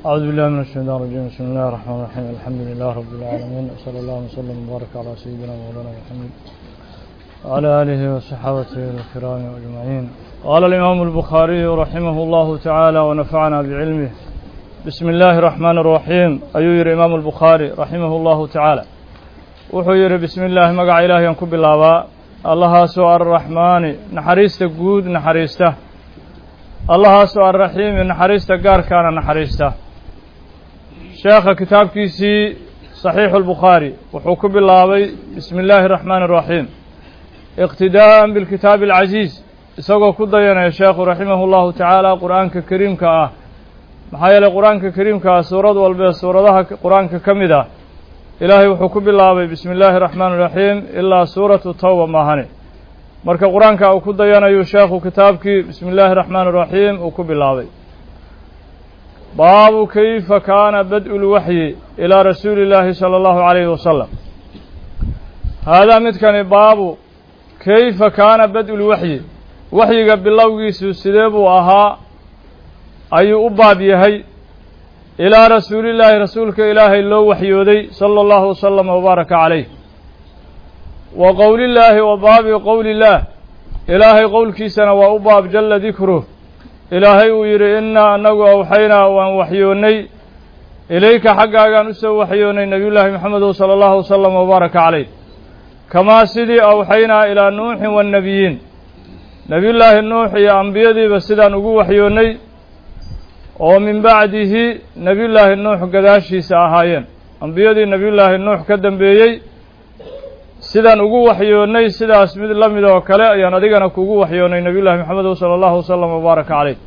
أعوذ بالله من الشيطان الرجيم. بسم الله الرحمن الرحيم. الحمد لله رب العالمين، وصلى الله وسلم وبارك على سيدنا مولانا محمد وعلى آله وصحابته الكرام أجمعين. قال الإمام البخاري رحمه الله تعالى ونفعنا بعلمه. بسم الله الرحمن الرحيم. أيوير إمام البخاري رحمه الله تعالى وحير بسم الله مقع إله ينكب الله الله سوء الرحمن نحريست قود نحريسته الله سوء الرحيم نحريست قار كان نحريسته. شيخ كتاب كيسي صحيح البخاري وحكب الله بسم الله الرحمن الرحيم اقتداء بالكتاب العزيز. سوى كدينا يا شيخ رحمه الله تعالى قرآن كريم كأه محايا القرآن كريم كأه سورة والبيت سورة قرآن كمدة إلهي وحكب الله بسم الله الرحمن الرحيم إلا سورة التوبة ماهني مركا قرآن كأه كدينا يا شيخ كتابك بسم الله الرحمن الرحيم وكب الله باب كيف كان بدء الوحي إلى رسول الله صلى الله عليه وسلم. هذا متكن باب كيف كان بدء الوحي وحي قبل الله سيدب وأها أي أباب يهي إلى رسول الله رسولك إلهي الله وحيودي صلى الله وسلم وبارك عليه. وقول الله وباب قول الله إلهي قول كيسنا وأباب جل ذكره إلهي ويري إنا أنه أوحينا وأن وحيوني إليك حقا نسو وحيوني نبي الله محمد صلى الله وسلم وبارك عليه كما سيدي أوحينا إلى نوح والنبيين نبي الله النوح يا أنبيادي بسيدا نقو وحيوني ومن بعده نبي الله النوح قداشي ساهايين أنبيادي نبي الله النوح كدن بيي سيدا نقو وحيوني سيدا اسمد الله مدى وكلاء ينادينا نقو وحيوني نبي الله محمد صلى الله وسلم وبارك عليه.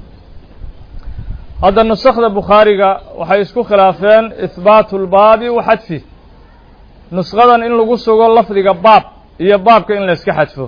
هذا النسخ البخاري وحيسكو خلافين إثبات الباب وحذفه. نسخة إن لقصوا لفظ باب هي باب كإن لسك حذفه.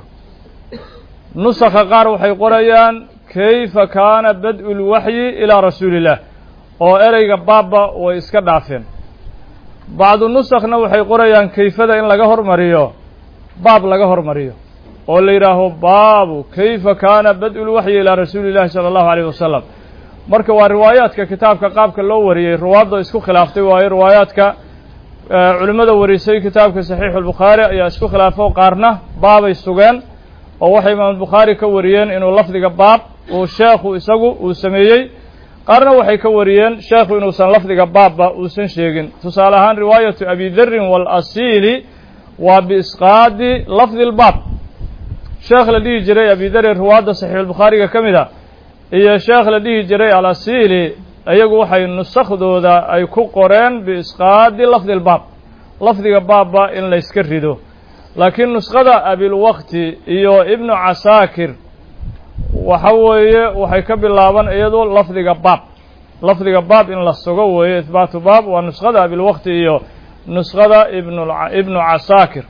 نسخ قار وحي قريان كيف كان بدء الوحي إلى رسول الله أو إريق باب وإسك دافين. بعض النسخ وحي قريان كيف إن لقهر مريو باب لقهر مريو واللي راه باب كيف كان بدء الوحي إلى رسول الله صلى الله عليه وسلم. marka waa riwaayaadka kitaabka qaabka loo wariyay riwaayado isku khilaaftay waa riwaayaadka culimada warisay kitaabka sahih al-bukhari ayaa isku khilaafo qaarna baabay sugeen oo waxay imaam bukhari ka wariyeen inuu lafdiga baab oo sheekhu isagu uu sameeyay qaarna waxay ka wariyeen sheekhu inuu san lafdiga baabba uu san sheegin. tusaale ahaan riwaayatu abi dharr wal asili wa bi isqaadi lafdi al-baab sheekh la dhigi jiray abi dharr riwaayada sahih al-bukhari kamida iyo sheekh la dhihi jiray al-asili ayagu waxay nusakhdooda ay ku qoreen bi isqaadi lafdi al-baab lafdiga baabba in la iska rido. laakiin nuskhada abil waqti iyo ibnu asakir waxa weeye waxay ka bilaaban iyadoo lafdiga baab in la sugo weeye ithbaatu baab waa nuskhada abil waqti iyo nuskhada ibnu asakir.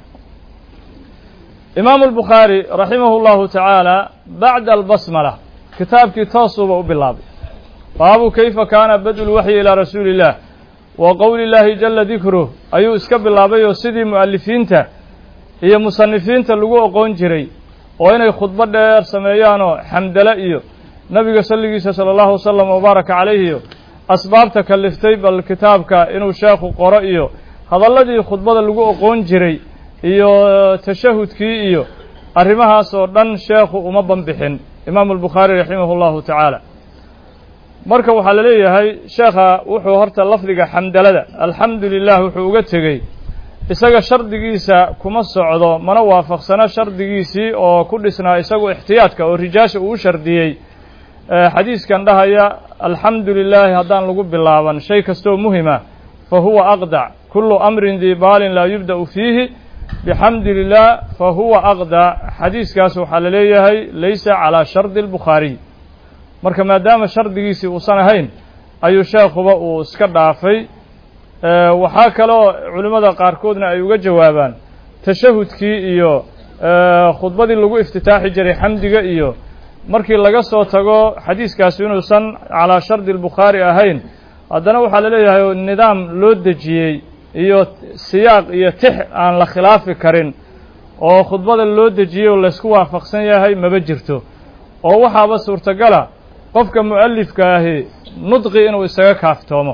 imam al-bukhari rahimahullahu ta'ala ba'da al-basmala kitaabkii toosuba u bilaabay baabu kayfa kaana bad'u lwaxyi ilaa rasuuli illah wa qowli llaahi jalla dikruh ayuu iska bilaabay oo sidii mu'alifiinta iyo musanifiinta lagu oqoon jiray oo inay khudbo dheer sameeyaanoo xamdale iyo nabiga salligiisa sala allahu wasalam wabaaraka calayhi iyo asbaabta kaliftay bal kitaabka inuu sheekhu qoro iyo hadalladii khudbada lagu oqoon jiray iyo tashahudkii iyo arrimahaas oo dhan sheekhu uma banbixin imam al-bukhari rahimahullahu ta'ala. marka waxa la leeyahay sheekha wuxuu horta lafdiga xamdalada alxamdulillah wuxuu uga tegay isaga shardigiisa kuma socdo mana waafaqsana shardigiisii oo ku dhisnaa isagu ixtiyaadka oo rijaasha uu shardiyay xadiiskan dhahaya alxamdulillah haddaan lagu bilaaban shay kastoo muhima fa huwa aqda kullu amrin dhi baalin la yubda'u fiihi بحمد لله فهو أقدى حديث كاس وحلليه ليس على شرط البخاري marka maadaama shardigiisi uu sanahayn ayuu sheekhuba uu iska dhaafay. waxa kale oo culimada qaarkoodna ay uga jawaabaan tashahudkii iyo khudbadii lagu iftitaaxi jiray xamdiga iyo markii laga soo tago xadiiskaas inuu san ala shart al-bukhari ahayn haddana waxa la leeyahay nidaam loo dejiyay iyo siyaaq iyo tix aan la khilaafi karin oo khudbada loo dejiyo la isku waafaqsan yahay maba jirto oo waxaaba suurtagala qofka muallifka ahi nudqi inuu isaga kaaftoomo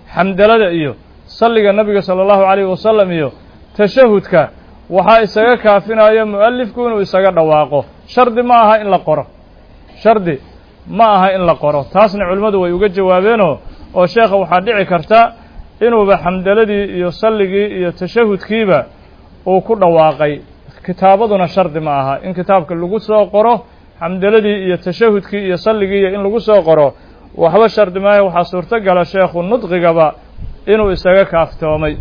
xamdalada iyo salliga nabiga sala allahu calayhi wasalam iyo tashahudka waxaa isaga kaafinaya mu'alifku inuu isaga dhawaaqo shardi ma aha in la qoro shardi ma aha in la qoro taasna culimmadu way uga jawaabeenoo oo sheekha waxaa dhici karta inuuba xamdaladii iyo salligii iyo tashahudkiiba uu ku dhawaaqay kitaabaduna shardi ma aha in kitaabka lagu soo qoro xamdaladii iyo tashahudkii iyo salligii iyo in lagu soo qoro waxba shardi maayo waxaa suurto gala sheekhu nudqigaba inuu isaga kaaftoomay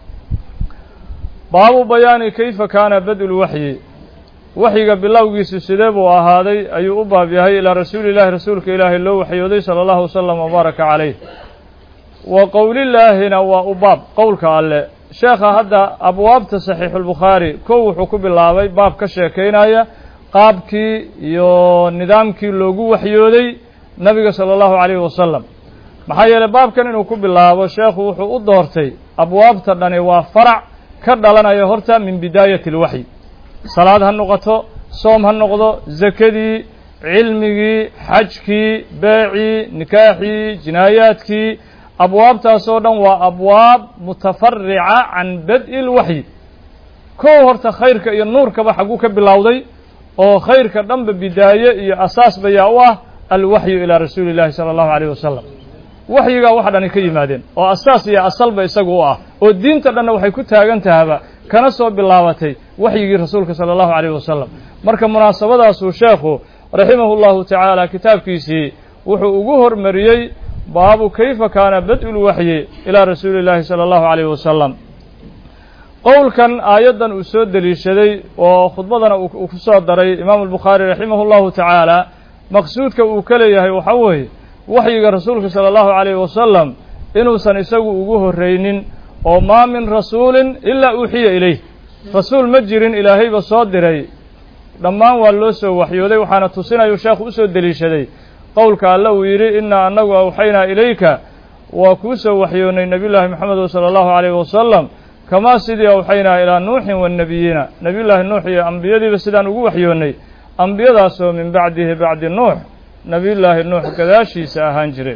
baabu bayaani kayfa kaana bad'ul waxyi waxyiga bilowgiisu sidee buu ahaaday ayuu u baab yahay ilaa rasuulillahi rasuulka ilaahay loo waxyooday sala allahu wasalam wabaaraka calayh wa qowlillaahina waa u baab qowlka alle sheekha hadda abwaabta saxiixulbukhaari kow wuxuu ku bilaabay baab ka sheekaynaya qaabkii iyo nidaamkii loogu waxyooday nabiga sala allahu calayhi wasalam maxaa yeelay baabkan inuu ku bilaabo sheekhu wuxuu u doortay abwaabta dhani waa farac ka dhalanaya horta min bidaayati alwaxyi salaad ha noqoto soom ha noqdo zakadii cilmigii xajkii beecii nikaaxii jinaayaadkii abwaabtaasoo dhan waa abwaab mutafarica can bad'i lwaxyi kow horta khayrka iyo nuurkaba xagguu ka bilowday oo khayrka dhanba bidaaye iyo asaasba yaa u ah alwaxyu ilaa rasuuli illahi sala allahu calayh wasalam waxyigaa waxa dhani ka yimaadeen oo asaas iyo asalba isagu u ah oo diinta dhanna waxay ku taagan tahaba kana soo bilaabatay waxyigii rasuulka sala allahu calayh wasalam marka munaasabadaasuu sheekhu raximahu llahu tacaala kitaabkiisii wuxuu ugu hormariyey baabu kayfa kaana bad'ul waxyi ilaa rasuuli illahi sala allahu calayh wasalam qowlkan aayaddan uu soo deliishaday oo khudbadana uu ku soo daray imaamu albukhaari raximahu llahu tacaala maqsuudka uu ka leeyahay waxaa weeye waxyiga rasuulka sala allahu calayhi wasalam inuusan isagu ugu horraynin oo maa min rasuulin ilaa uuxiya ilayh rasuul ma jirin ilaahayba soo diray dhammaan waa loo soo waxyooday waxaana tusinayuu sheekhu u soo deliishaday qowlka alle uu yidhi innaa annagu awxaynaa ilayka waa kuu soo waxyoonnay nebiyullaahi moxamedo sala allahu calayhi wasalam kamaa sidii awxaynaa ilaa nuuxin waannebiyiina nebiyullaahi nuux iyo ambiyadiiba sidaan ugu waxyoonnay ambiyadaasoo min bacdihi bacdi nuux nebiyullaahi nuux gadaashiisa ahaan jireen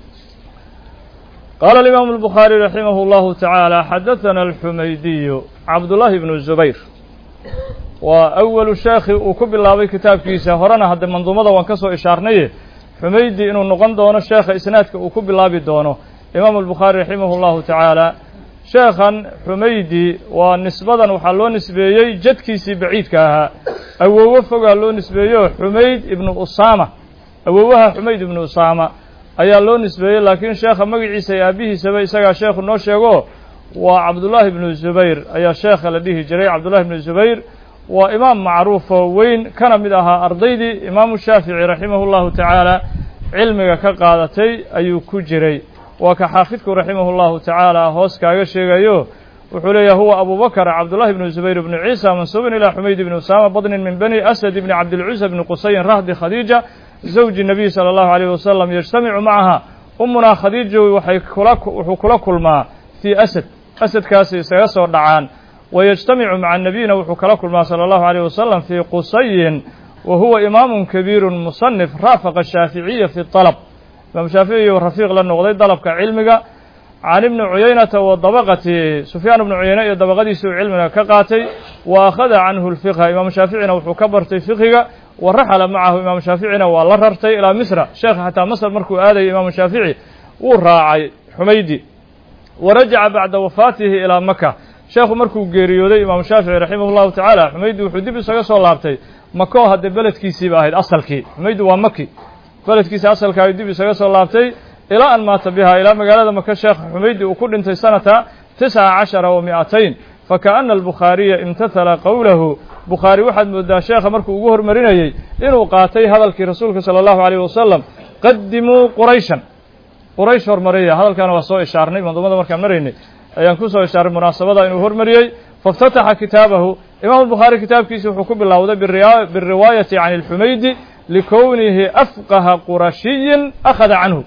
qaala alimaamu albukhaari raximahu llahu tacaala xadathana alxumaydiyu cabdullaahi bnu zubayr waa awalu sheekhi uu ku bilaabay kitaabkiisa horena hadde manduumada waan ka soo ishaarnaye xumaydi inuu noqon doono sheekha isnaadka uu ku bilaabi doono imaamu albukhaari raximahu llahu tacaala sheekhan xumaydi waa nisbadan waxaa loo nisbeeyey jadkiisii baciidka ahaa awowo fogaa loo nisbeeyo xumayd ibnu usaama awowaha xumayd ibnu usaama ayaa loo nisbeeyey laakiin sheekha magaciisa iyo aabihiisaba isagaa sheekhu noo sheego waa cabdullaahi ibnu zubayr ayaa sheekha la dhihi jiray cabdullahi ibnu zubayr waa imaam macruufoo weyn kana mid ahaa ardaydii imaamu shaafici raximahu llahu tacaala cilmiga ka qaadatay ayuu ku jiray waa ka xaafidku raximahu llahu tacaala hoos kaaga sheegayo wuxuu leeyahay huwa abubakr cabdullahi ibnu zubayr ibnu ciisa mansuubun ilaa xumayd ibni usaama badnin min bani asad ibni cabdilcusa bni qusayin rahdi khadiija zawji nabiy sala allahu calayh wasalam yajtamicu macaha umunaa khadiijo wuxuu kula kulmaa fii asad asadkaasi isaga soo dhacaan wayajtamicu maca nabiyina wuxuu kala kulmaa sala allahu calayh wasalam fii qusayin wa huwa imaamun kabiirun musanif raafaqa shaaficiya fi dalab imaam shaaficiyu rafiiq la noqday dalabka cilmiga can ibni cuyaynata wa dabaqati sufyaan ibnu cuyayne iyo dabaqadiisii uu cilmiga ka qaatay wa akhada canhu lfiqha imaamu shaaficina wuxuu ka bartay fiqhiga wa raxala macahu imaamu shaaficina waa la rartay ilaa misra sheekha xataa masr markuu aadayay imaamu shaafici wuu raacay xumaydi wa rajaca bacda wafaatihi ilaa maka sheekhu markuu geeriyooday imaamu shaafici raximah llahu tacaala xumaydi wuxuu dib isaga soo laabtay makoo haddee beledkiisiiba ahayd asalkii xumaydi waa maki beledkiisa asalka ayuu dib isaga soo laabtay ilaa an maata biha ilaa magaalada maka sheekh xumaydi uu ku dhintay sanata 19 wa 200 fakaana albukhaariya imtathala qowlahu bukhaari waxaad moodaa sheekha markuu ugu hormarinayey inuu qaatay hadalkii rasuulka sala allahu calayh wasalam qadimuu qurayshan quraysh hormaraya hadalkaana waa soo ishaarnay manduumada markaan maraynay ayaan ku soo ishaaray munaasabada inuu hormariyey fاftataxa kitaabahu imaamu bukhaari kitaabkiisi wuxuu ku bilowday biriwaayati can اlxumaydi likownihi afqaha qurashiyin akhada canhu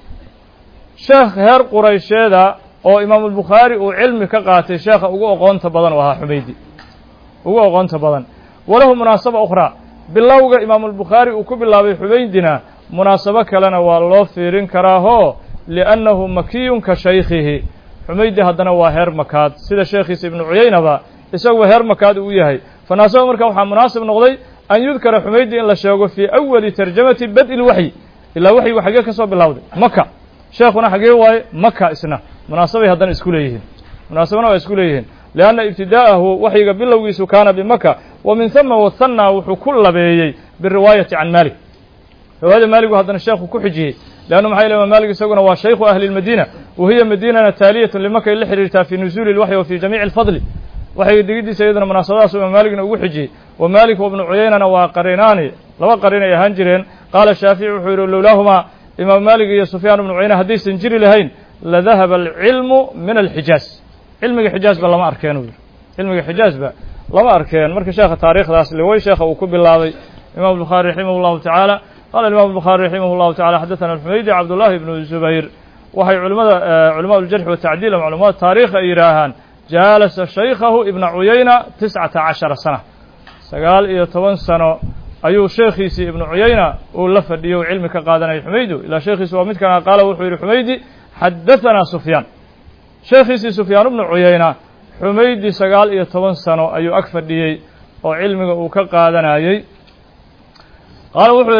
sheekh heer quraysheeda oo imaamu bukhaari uu cilmi ka qaatay sheekha ugu aqoonta badan u ahaa xumaydi ugu aqoonta badan walahu munaasaba ukhraa bilowga imaamu bukhaari uu ku bilaabay xumaydina munaasabo kalena waa loo fiirin karaahoo لأنه مكي كشيخه حميدي هدنا وهر مكاد سيدا شيخي ابن عيينة با إساق وهر مكاد وياهي فناسب مركا وحا مناسب نقضي أن يذكر حميدي إن لشاقه في أول ترجمة بدء الوحي إلا وحي وحقيقة كسوب بالله مكة شيخنا حقيقة مكة إسنا مناسبة هدنا إسكوليهن مناسبنا وإسكوليهن لأن ابتداءه وحي باللويس كان بمكة ومن ثم وثنى وحو كل بيي بالرواية عن مالك وهذا مالك هذا الشيخ كحجيه لأنه محايل مالك سيقول هو شيخ أهل المدينة وهي مدينة تالية لمكة اللي حررتها في نزول الوحي وفي جميع الفضل وحي دقيدي سيدنا مناصرات مالك وحجي ومالك وابن عيينة وقرينان لو قرين يهنجرين قال الشافعي وحير لولاهما إمام مالك يا سفيان بن عيينة حديث سنجري لهين لذهب العلم من الحجاز علم الحجاز بل لما أركانه علم الحجاز بل لما أركان مركز شيخ التاريخ ذاس اللي هو شيخ وكب الله إمام البخاري رحمه الله تعالى قال الإمام البخاري رحمه الله تعالى حدثنا الحميدي عبد الله بن الزبير وهي علماء الجرح والتعديل ومعلومات تاريخ إيراهان جالس شيخه ابن عيينة 19 سنة سقال يتوان سنة أيو شيخيسي ابن عيينة ولف ديو علمك قادنا الحميدي إلى شيخيسي ومثل كان قال وحير الحميدي حدثنا سفيان شيخيسي سفيان بن عيينة حميدي سقال يتوان سنة أيو أكفر ديو وعلمك وكقادنا يي قال وحير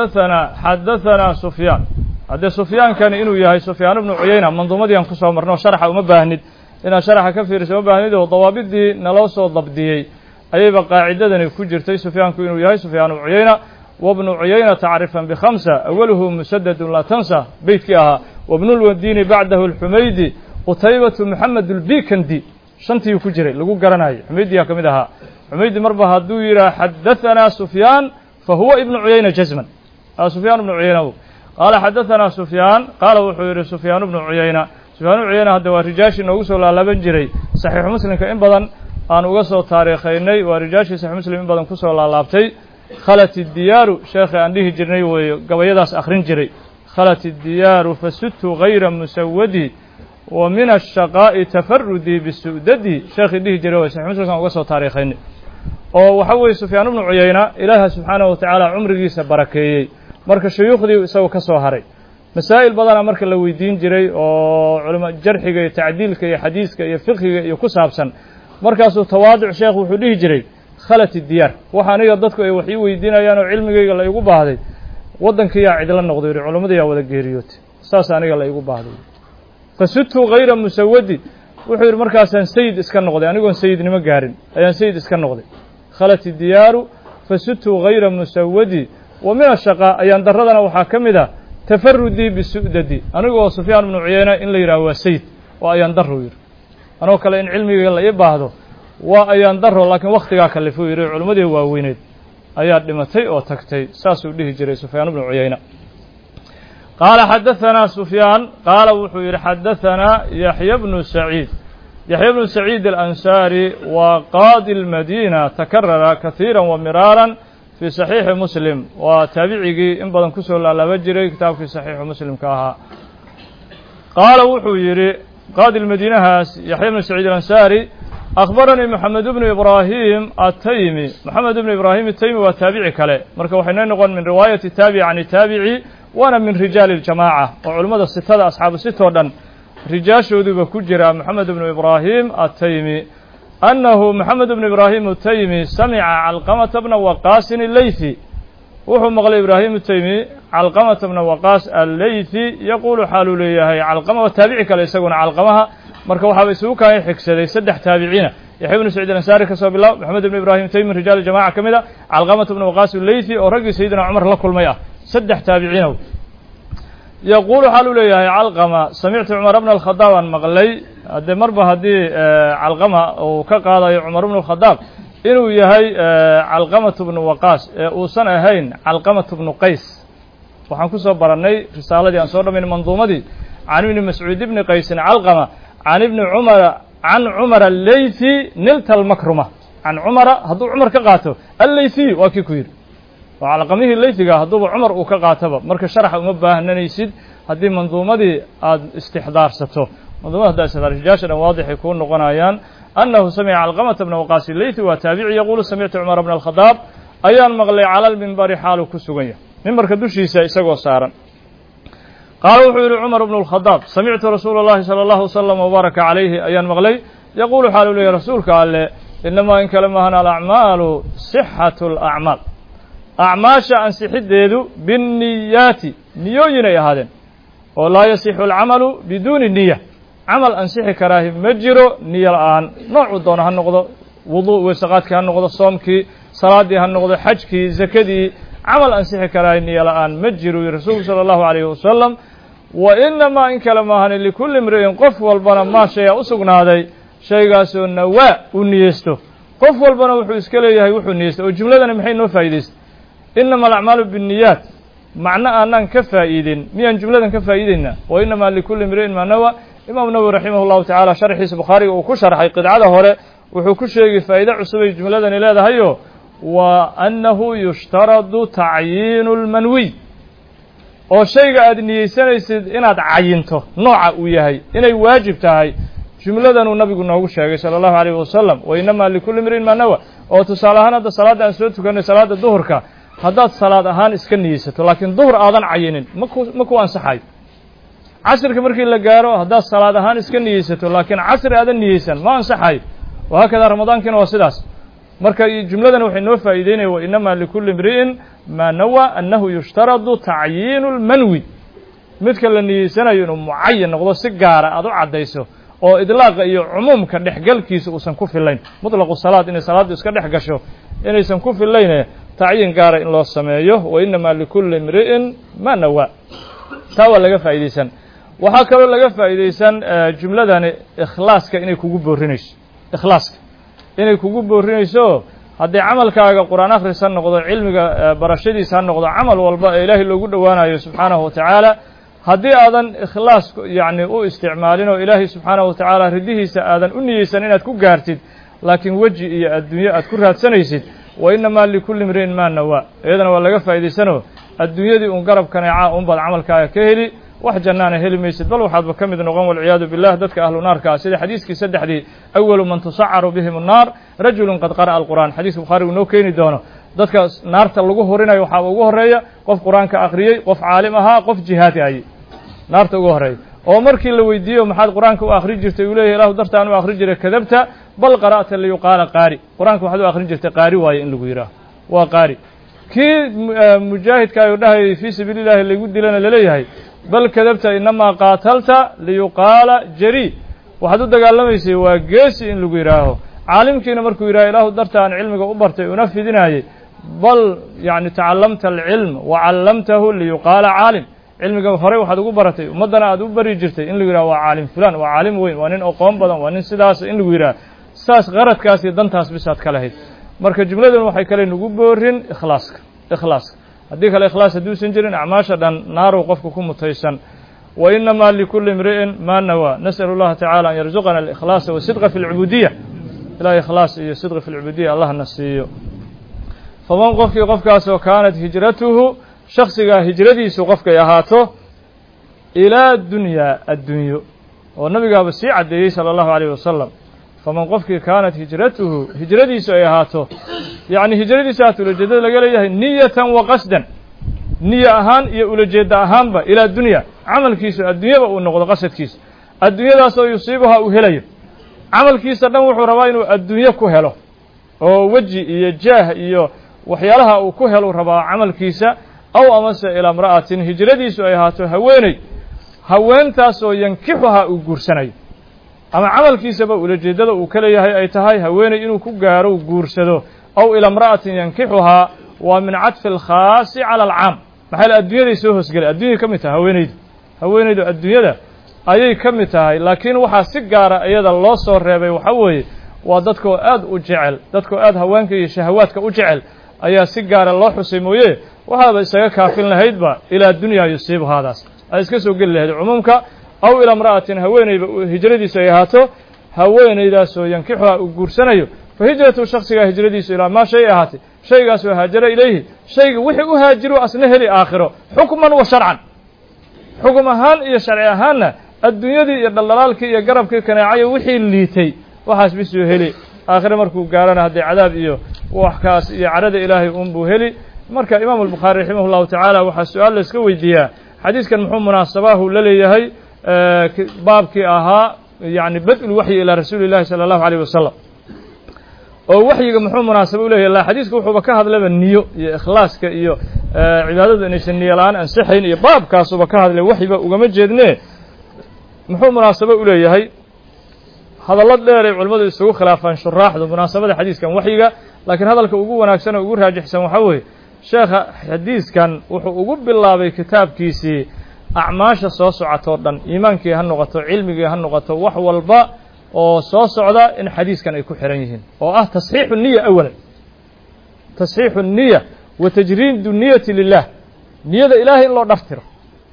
حدثنا سفيان هذا سفيان كان إنه ياهي سفيان بن عيينة منظومة ينقصه مرنه شرح ومباهند إن شرح كفير ومباهند وضوابط دي نلوصه ضبديي أي قاعدة كجرتي سفيان كإنه ياهي سفيان بن عيينة وابن عيينة تعرفا بخمسة أوله مسدد لا تنسى بيتكها وابن الودين بعده الحميدي قتيبة محمد البيكندي شنتي كجري لقو قرناي حميدي يا كمدها حميدي مربها دويرة حدثنا سفيان فهو ابن عيينة جزما سفيان بن عيينة قال حدثنا سفيان قال وحير سفيان بن عيينة سفيان بن عيينة هذا ورجاش نوصل على بنجري صحيح مسلم كإن بدن أن وصل تاريخيني ورجاش صحيح مسلم إن بدن كسر على لابتي خلت الديار شيخ عنده جرني وقبيداس آخرين جري خلت الديار فست غير مسودي ومن الشقاء تفردي بالسؤددي شيخ عنده جري صحيح مسلم وصل تاريخيني وحوي سفيان بن عيينة إله سبحانه وتعالى عمره سبركي marka shuyuukhdii isagoo ka soo haray masaa'il badan marka la weydiin jiray oo culimo jarxiga iyo tacdiilka iyo xadiiska iyo fiqhiga iyo ku saabsan markaasuu tawaadu' sheekhu wuxuu dhihi jiray khalat diyaar waxa aniga dadku ay wax ii weydiinayaan oo cilmigayga la igu baahday wadankii yaa cidla noqday culimada yaa wada geeriyootay saas aniga la igu baahday fasutu ghayra musawadi wuxuu yiri markaasaan sayid iska noqday anigoon sayidnimo gaarin ayaan sayid iska noqday khalat diyaaru fasutu ghayra musawadi ومن الشقاء أيان دردنا وحاكمدا تفردي بالسؤددي أنا أقول سفيان بن عيينة إن ليرا وسيد وأيان دروير أنا وكلا إن علمي يلا يبهده وأيان دره لكن وقت جاك اللي فيه علمه هو وينيد أيان دمتي أو تكتي ساسو له جري سفيان بن عيينة قال حدثنا سفيان قال وحير حدثنا يحيى بن سعيد يحيى بن سعيد الأنصاري وقاضي المدينة تكرر كثيرا ومرارا في صحيح مسلم وتابعي إن بدن كسر على وجري كتاب في صحيح مسلم كاها قال وحيري قاضي المدينة يحيى بن سعيد الأنصاري أخبرني محمد بن إبراهيم التيمي محمد بن إبراهيم التيمي وتابعي كله مركب وحنا نقول من رواية التابع عن التابعي وأنا من رجال الجماعة وعلماء الستة أصحاب الستة ودن رجال شهدوا بكجرة محمد بن إبراهيم التيمي أنه محمد بن إبراهيم التيمي سمع علقمة بن وقاص الليثي وهو مغلى إبراهيم التيمي علقمة بن وقاص الليثي يقول حال لي هي علقمة وتابعك ليس يكون علقمها مركب حبسوك هي حكسة سدح تابعين يحيى بن سعيد الأنصاري كسب الله محمد بن إبراهيم التيمي من رجال الجماعة كمذا علقمة بن وقاص الليثي ورجل سيدنا عمر لكل مياه سدح تابعينه يقول حال لي هي علقمة سمعت عمر بن الخطاب عن مغلي هذا مربى هذه علقمة وكقاضي عمر بن الخطاب إنه يهي علقمة بن وقاص وسنة هين علقمة بن قيس وحنكسر برني رسالة أنصار من منظومة دي عن ابن مسعود بن قيس علقمة عن ابن عمر عن عمر الليثي نلت المكرمة عن عمر هذو عمر كقاته الليثي وكيكوير وعلقمه الليثي هذو عمر وكقاته مركز شرح ومبه أن يسد هذه منظومة دي استحضار ستو منظومة هذا استحضار جاشا واضح يكون نقنايان أنه سمع علقمة بن وقاص الليثي وتابعي يقول سمعت عمر بن الخطاب أيان مغلي على المنبر حاله كسوغية منبر كدوشي سيساقو سارا قال وحول عمر بن الخطاب سمعت رسول الله صلى الله عليه وسلم وبارك عليه أيان مغلي يقول حال لي رسولك قال إنما إن كلمها الأعمال صحة الأعمال أعماش أنسحد ديدو بالنيات نيوين يا هذين ولا يصح العمل بدون النية عمل أنسح كراه مجرو نية الآن نوع دون هالنقطة وضوء وسقات كهالنقطة صومك صلاة هالنقطة حجك زكدي عمل أنسح كراه نية الآن مجرو رسول صلى الله عليه وسلم وإنما إن كلمها لكل امرئ قف والبنا ما شيء أسقنا هذا شيء قاسوا النواء ونيسته قف والبنا وحو إسكاليه وحو نيسته والجملة محين نفايدست إنما الأعمال بالنيات معنى أننا كفائدين ميان جملة كفائدين وإنما لكل امرئ ما نوى إمام النووي رحمه الله تعالى شرح البخاري وكشرح قطعة هره وحو كشرح فائدة عصبي جملة إلى هذا هيو وأنه يشترط تعيين المنوي oo shayga aad niyeysanaysid inaad cayinto nooca uu yahay inay waajib tahay jumladan uu nabigu noogu sheegay sallallahu alayhi wasallam wa inma likulli imrin ma nawa oo tusaalahan hada salaada aan soo tukanay salaada duhurka haddaad salaad ahaan iska niyeysato laakiin duhur aadan cayinin ma ku ansaxay casrka markii la gaaro haddaad salaad ahaan iska niyeysato laakiin casr aadan niyeysan ma ansaxay waa kada ramadaankiina waa sidaas marka jumladan waxay noo faa'iideynay wa inma likulli imrin ma nawa annahu yushtaradu ta'yin al-manwi midka la niyeysanayo inuu muayyan noqdo si gaar ah aad u cadayso oo idlaaqa iyo umumka dhexgalkiisa uusan ku filayn mutlaqu salaad in salaadu iska dhex gasho inaysan ku filayn ta'yin gaar in loo sameeyo wa inma likulli imrin ma nawa tawa laga faa'iideysan waxa kale laga faa'iideysan jumladan ikhlaaska inay kugu boorinayso ikhlaaska inay kugu boorinayso haddii camalkaaga quraan akhrisan noqdo cilmiga barashadiisa noqdo camal walba ee ilaahay loogu dhawaanayo subxaanahu wa tacaala haddii aadan ikhlaas yacni u isticmaalin oo ilaahay subxaanahu wa tacaala ridihiisa aadan u niyeysan inaad ku gaartid laakiin weji iyo adduunye aad ku raadsanaysid wa innamaa likulli imri'in maa nawaa iyadana waa laga faa'iidaysanoo adduunyadii un garab kaneecaa unbaad camalkaaga ka heli wax jannaana heli maysid bal waxaadba ka mid noqon walciyaadu billah dadka ahlu naarka sida xadiiskii saddexdii awalu man tusacaru bihim annaar rajulun qad qara'a alqur'aan xadiiska bukhaari uu noo keeni doono dadka naarta lagu horinayo waxaa ugu horeeya qof qur'aanka akhriyey qof caalim ahaa qof jihaadi ayay naarta ugu horeeya oo markii la weydiiyo maxaad qur'aanka u akhri jirtay uu leeyahay ilaahu dartaan u akhri jiray kadabta bal qara'ta liyuqaala qaari qur'aanka waxaad u akhri jirtay qaari waaye in lagu yidhaaho waa qaari kii mujaahidka ayuu dhahayay fii sabiilillahi lagu dilana laleeyahay bal kadabta inamaa qaatalta liyuqaala jari waxaad u dagaalamaysay waa geesi in lagu yidhaaho caalimkiina markuu yidhaho ilaahu darta aan cilmiga u bartay una fidinaayey bal yani tacallamta alcilm wa callamtahu liyuqaala caalim cilmiga horey waxaad ugu baratay ummaddana aad u bari jirtay in lagu yidhaho waa caalim fulan waa caalim weyn waa nin aqoon badan waa nin sidaas in lagu yidhaho saas qaradkaas iyo dantaas bisaad ka lahayd marka jumladan waxay kale nagu boorin ikhlaaska haddii kale ikhlaas hadduusan jirin acmaasha dhan naarow qofka ku mutaysan wa innamaa likulli imri'in maa nawaa nas'alu allaha tacaala an yarzuqana alikhlaasa wasidqa fi alcubuudiya ilahay ikhlaas iyo sidqa fi alcubuudiya allahna siiyo faman qofkaasoo kaanat hijratuhu shaksigaa hijradiisu qofkay ahaato ilaa dunyaa addunyo oo nabigaaba sii caddeeyey sala allahu alayh wasalam faman qofkii kaanat hijratuhu hijradiisu ay ahaato yacni hijradiisa ahaat ulajeedada laga leeyahay niyatan wa qasdan niye ahaan iyo ulajeedda ahaanba ilaa dunya camalkiisu adduunyaba uu noqdo qasadkiisa adduunyadaasoo yusiibuhaa uu helayo camalkiisa dhan wuxuu rabaa inuu adduunye ku helo oo weji iyo jaah iyo waxyaalaha uu ku helu rabaa camalkiisa aw amase ilaa imra'atin hijradiisu ay ahaato haweentaasoo yankixuhaa uu guursanayo ama camalkiisaba ulajeedada uu ka leeyahay ay tahay haweeney inuu ku gaaro guursado aw ila imra'atin yankixuhaa waa min cadfi alkhaasi cala alcaam maxaa la adduunyaday soo hoosgelay adduunyay ka mid tahay haweenaydu adduunyada ayay ka mid tahay laakiin waxaa si gaara iyada loo soo reebay waxa weeye waa dadkoo aad u jecel dadkoo aad haweenka iyo shahawaadka u jecel ayaa si gaara loo xusay mooye waxaaba isaga kaafin lahaydba ilaa dunyaa yusiibuhaadaas ay iska soo geli lahayd cumuumka aw ilaa imra'atin haweeneyba hijradiisu ay ahaato haweeneydaasoo yankixuha uu guursanayo fa hijratu shaksigaa hijradiisu ilaa maa shay ahaatay shaygaasoo haajara ilayhi shayga wixii u haajiru asna heli aakhiro xukman wa sharcan xukum ahaan iyo sharci ahaanna adduunyadii iyo dhaldhalaalkii iyo garabkii kaneecayo wixii liitay waxaas bisuu heli aakhire markuu gaarana haddii cadaab iyo waxkaas iyo carada ilaahay unbuu heli marka imaamu albukhaari raximah llahu tacaala waxaa su-aal la iska weydiiyaa حديث كان محمد مناسبه لليهي baabkii ahaa yani bad-ul waxyi ilaa rasuuli llahi sala allahu alayh wasalam oo waxyiga muxuu munaasabo u leeyahy la xadiiska wuxuuba ka hadlayba niyo iyo ikhlaaska iyo cibaadadu inaysan niyo la-aan ansixayn iyo baabkaasuba ka hadlay waxyiba ugama jeedne muxuu munaasabo u leeyahay hadallo dheeray culimmadu isugu khilaafaan shuraaxdu munaasabada xadiiskan waxyiga laakiin hadalka ugu wanaagsan oo ugu raajixsan waxaa weeye sheekha xadiiskan wuxuu ugu bilaabay kitaabkiisii acmaasha soo socotoo dhan iimaankii ha noqoto cilmigii ha noqoto wax walba oo soo socda in xadiiskan ay ku xiran yihiin oo ah tasxiixu niya awalan tasxiixu niya wa tajriidu niyati lilah niyada ilaahay in loo dhaftiro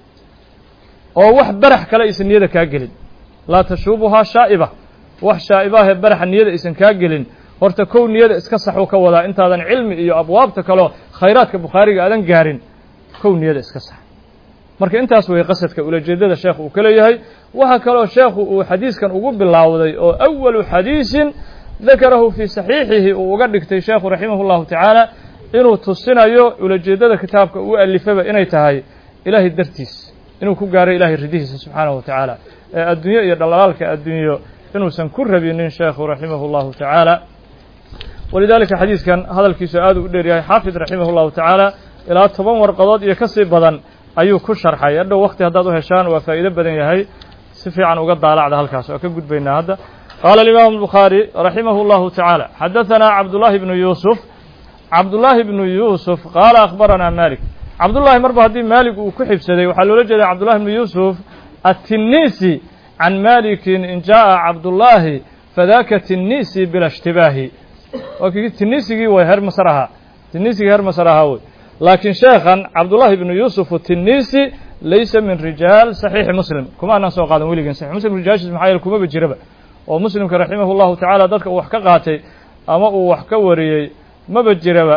oo wax barax kale aysan niyada kaa gelin laa tashuubuhaa shaa'iba wax shaa'ibaahee baraxa niyada aysan kaa gelin horta kow niyada iska saxuu ka wadaa intaadan cilmi iyo abwaabta kaleo khayraadka bukhaariga aadan gaarin kow niyada iska sax marka intaas way qasadka ulajeedada sheekhu uu ka leeyahay waxa kaloo sheekhu uu xadiiskan ugu bilaawday oo awalu xadiisin dakarahu fii saxiixihi uu uga dhigtay sheekhu raximah llahu tacaala inuu tusinayo ulajeedada kitaabka uu alifaba inay tahay ilaahay dartiis inuu ku gaaro ilaahay ridihiisa subxaanahu wa tacaala ee adduunyo iyo dhalaalaalka adduunyo inuusan ku rabinin sheekhu raximah llahu tacaala walidaalika xadiiskan hadalkiisu aad u dheer yahay xaafid raximah llahu tacaala ilaa 10 warqadood iyo kasii badan ayuu ku sharxay hadhow waqti haddaad u heshaan waa faa'iido badan yahay si fiican uga daalacda halkaas waa ka gudbaynaa hadda qaala alimaam albukhaari raximahu llahu tacaala xadahanaa cabdullaahi bnu yuusuf cabdullaahi bnu yuusuf qaala akhbaranaa malik cabdullaahi marba haddii maalik uu ku xibsaday waxaa loola jeeda cabdullahi bnu yuusuf attinnisi can malikin in jaa'a cabdullaahi fadaka tinnisi bila ishtibaahi waa kii tinnisigii way heer masar ahaa tinnisigii heer masar ahaa wey laakiin sheekhan cabdullaahi bnu yuusuf tinnisi laysa min rijaal saxiixi muslim kuma aanan soo qaadan weligan saxiix muslim rijaashiis maxaa yeele kumaba jiraba oo muslimka raximah llahu tacaala dadka uu wax ka qaatay ama uu wax ka wariyey maba jiraba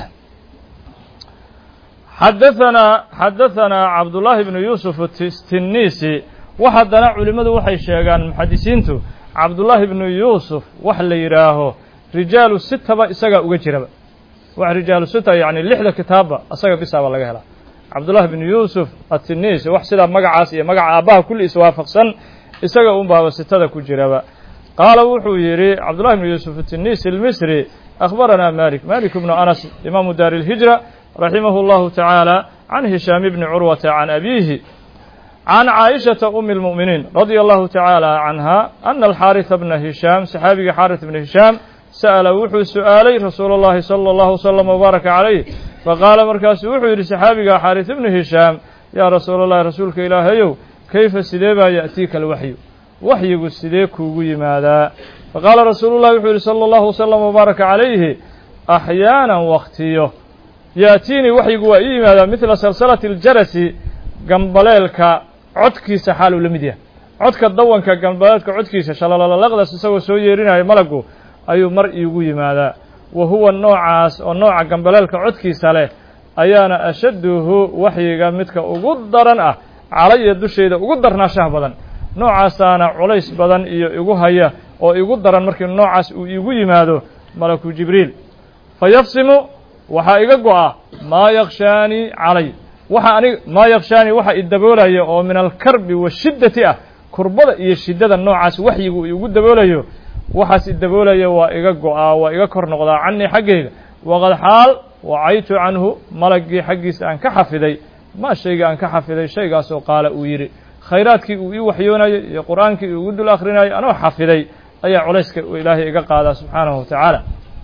xadahanaa cabdullaahi bnu yuusuf tinnisi wax haddana culimmadu waxay sheegaan muxadisiintu cabdullaahi bnu yuusuf wax la yidhaaho rijaalu sitaba isagaa uga jiraba wax rijaalu sita yani 6 kitaabba asaga bisaaba laga helaa cabdullahi bnu yuusuf attinnisi wax sidaa magacaas iyo magaca aabbaha kulli iswaafaqsan isaga un baaba sitada ku jiraba qaala wuxuu yidhi cabdullahi bnu yuusuf attinnisi almisri akhbaranaa malik bnu anas imaamu daari ilhijra raximahu llahu tacaala can hishaam bni curwata can abiihi can caaishata umi lmu'miniin radia allahu tacaala canha ana alxaarisa bna hishaam saxaabiga xaaris bna hishaam sa'ala wuxuu su'aalay rasuulu llahi sala allahu wasalam wabaaraka calayh faqaala markaasu wuxuu yidhi saxaabiga xaaris ibnu hishaam yaa rasuula allahi rasuulka ilaahayow kayfa sidee baa ya'tiika alwaxyu waxyigu sidee kuugu yimaadaa faqaala rasuulullahi wuxuu yidhi sala allahu wasalam wabaaraka calayhi axyaanan waktiyo ya'tiinii waxyigu waa ii yimaadaa midla salsalati aljarasi gambaleelka codkiisa xaaluu la mid yahay codka dawanka gambaleelka codkiisa shalalalaqdas isagoo soo yeerinaya malagu ayuu mar iigu yimaadaa wa huwa noocaas oo nooca gambaleelka codkiisa leh ayaana ashadduhu waxyiga midka ugu daran ah calaya dushayda ugu darnaashaha badan noocaasaana culays badan iyo igu haya oo igu daran markii noocaas uu iigu yimaado malaku jibriil fa yafsimu waxaa iga go'a maa yakshaanii calay maa yakshaanii waxa i daboolaya oo min alkarbi washiddati ah kurbada iyo shiddada noocaas waxyigu igu daboolayo waxaas i daboolaya waa iga go'aa waa iga kor noqdaa canii xaggayga waqad xaal wacaytu canhu malaggii xaggiisa aan ka xafiday maa shayga aan ka xafiday shaygaasoo qaala uu yidhi khayraadkii uu ii waxyoonayay iyo qur'aankii uu igu dul akrinayay anoo xafiday ayaa culayska uu ilaahay iga qaadaa subxaanahu wa tacaala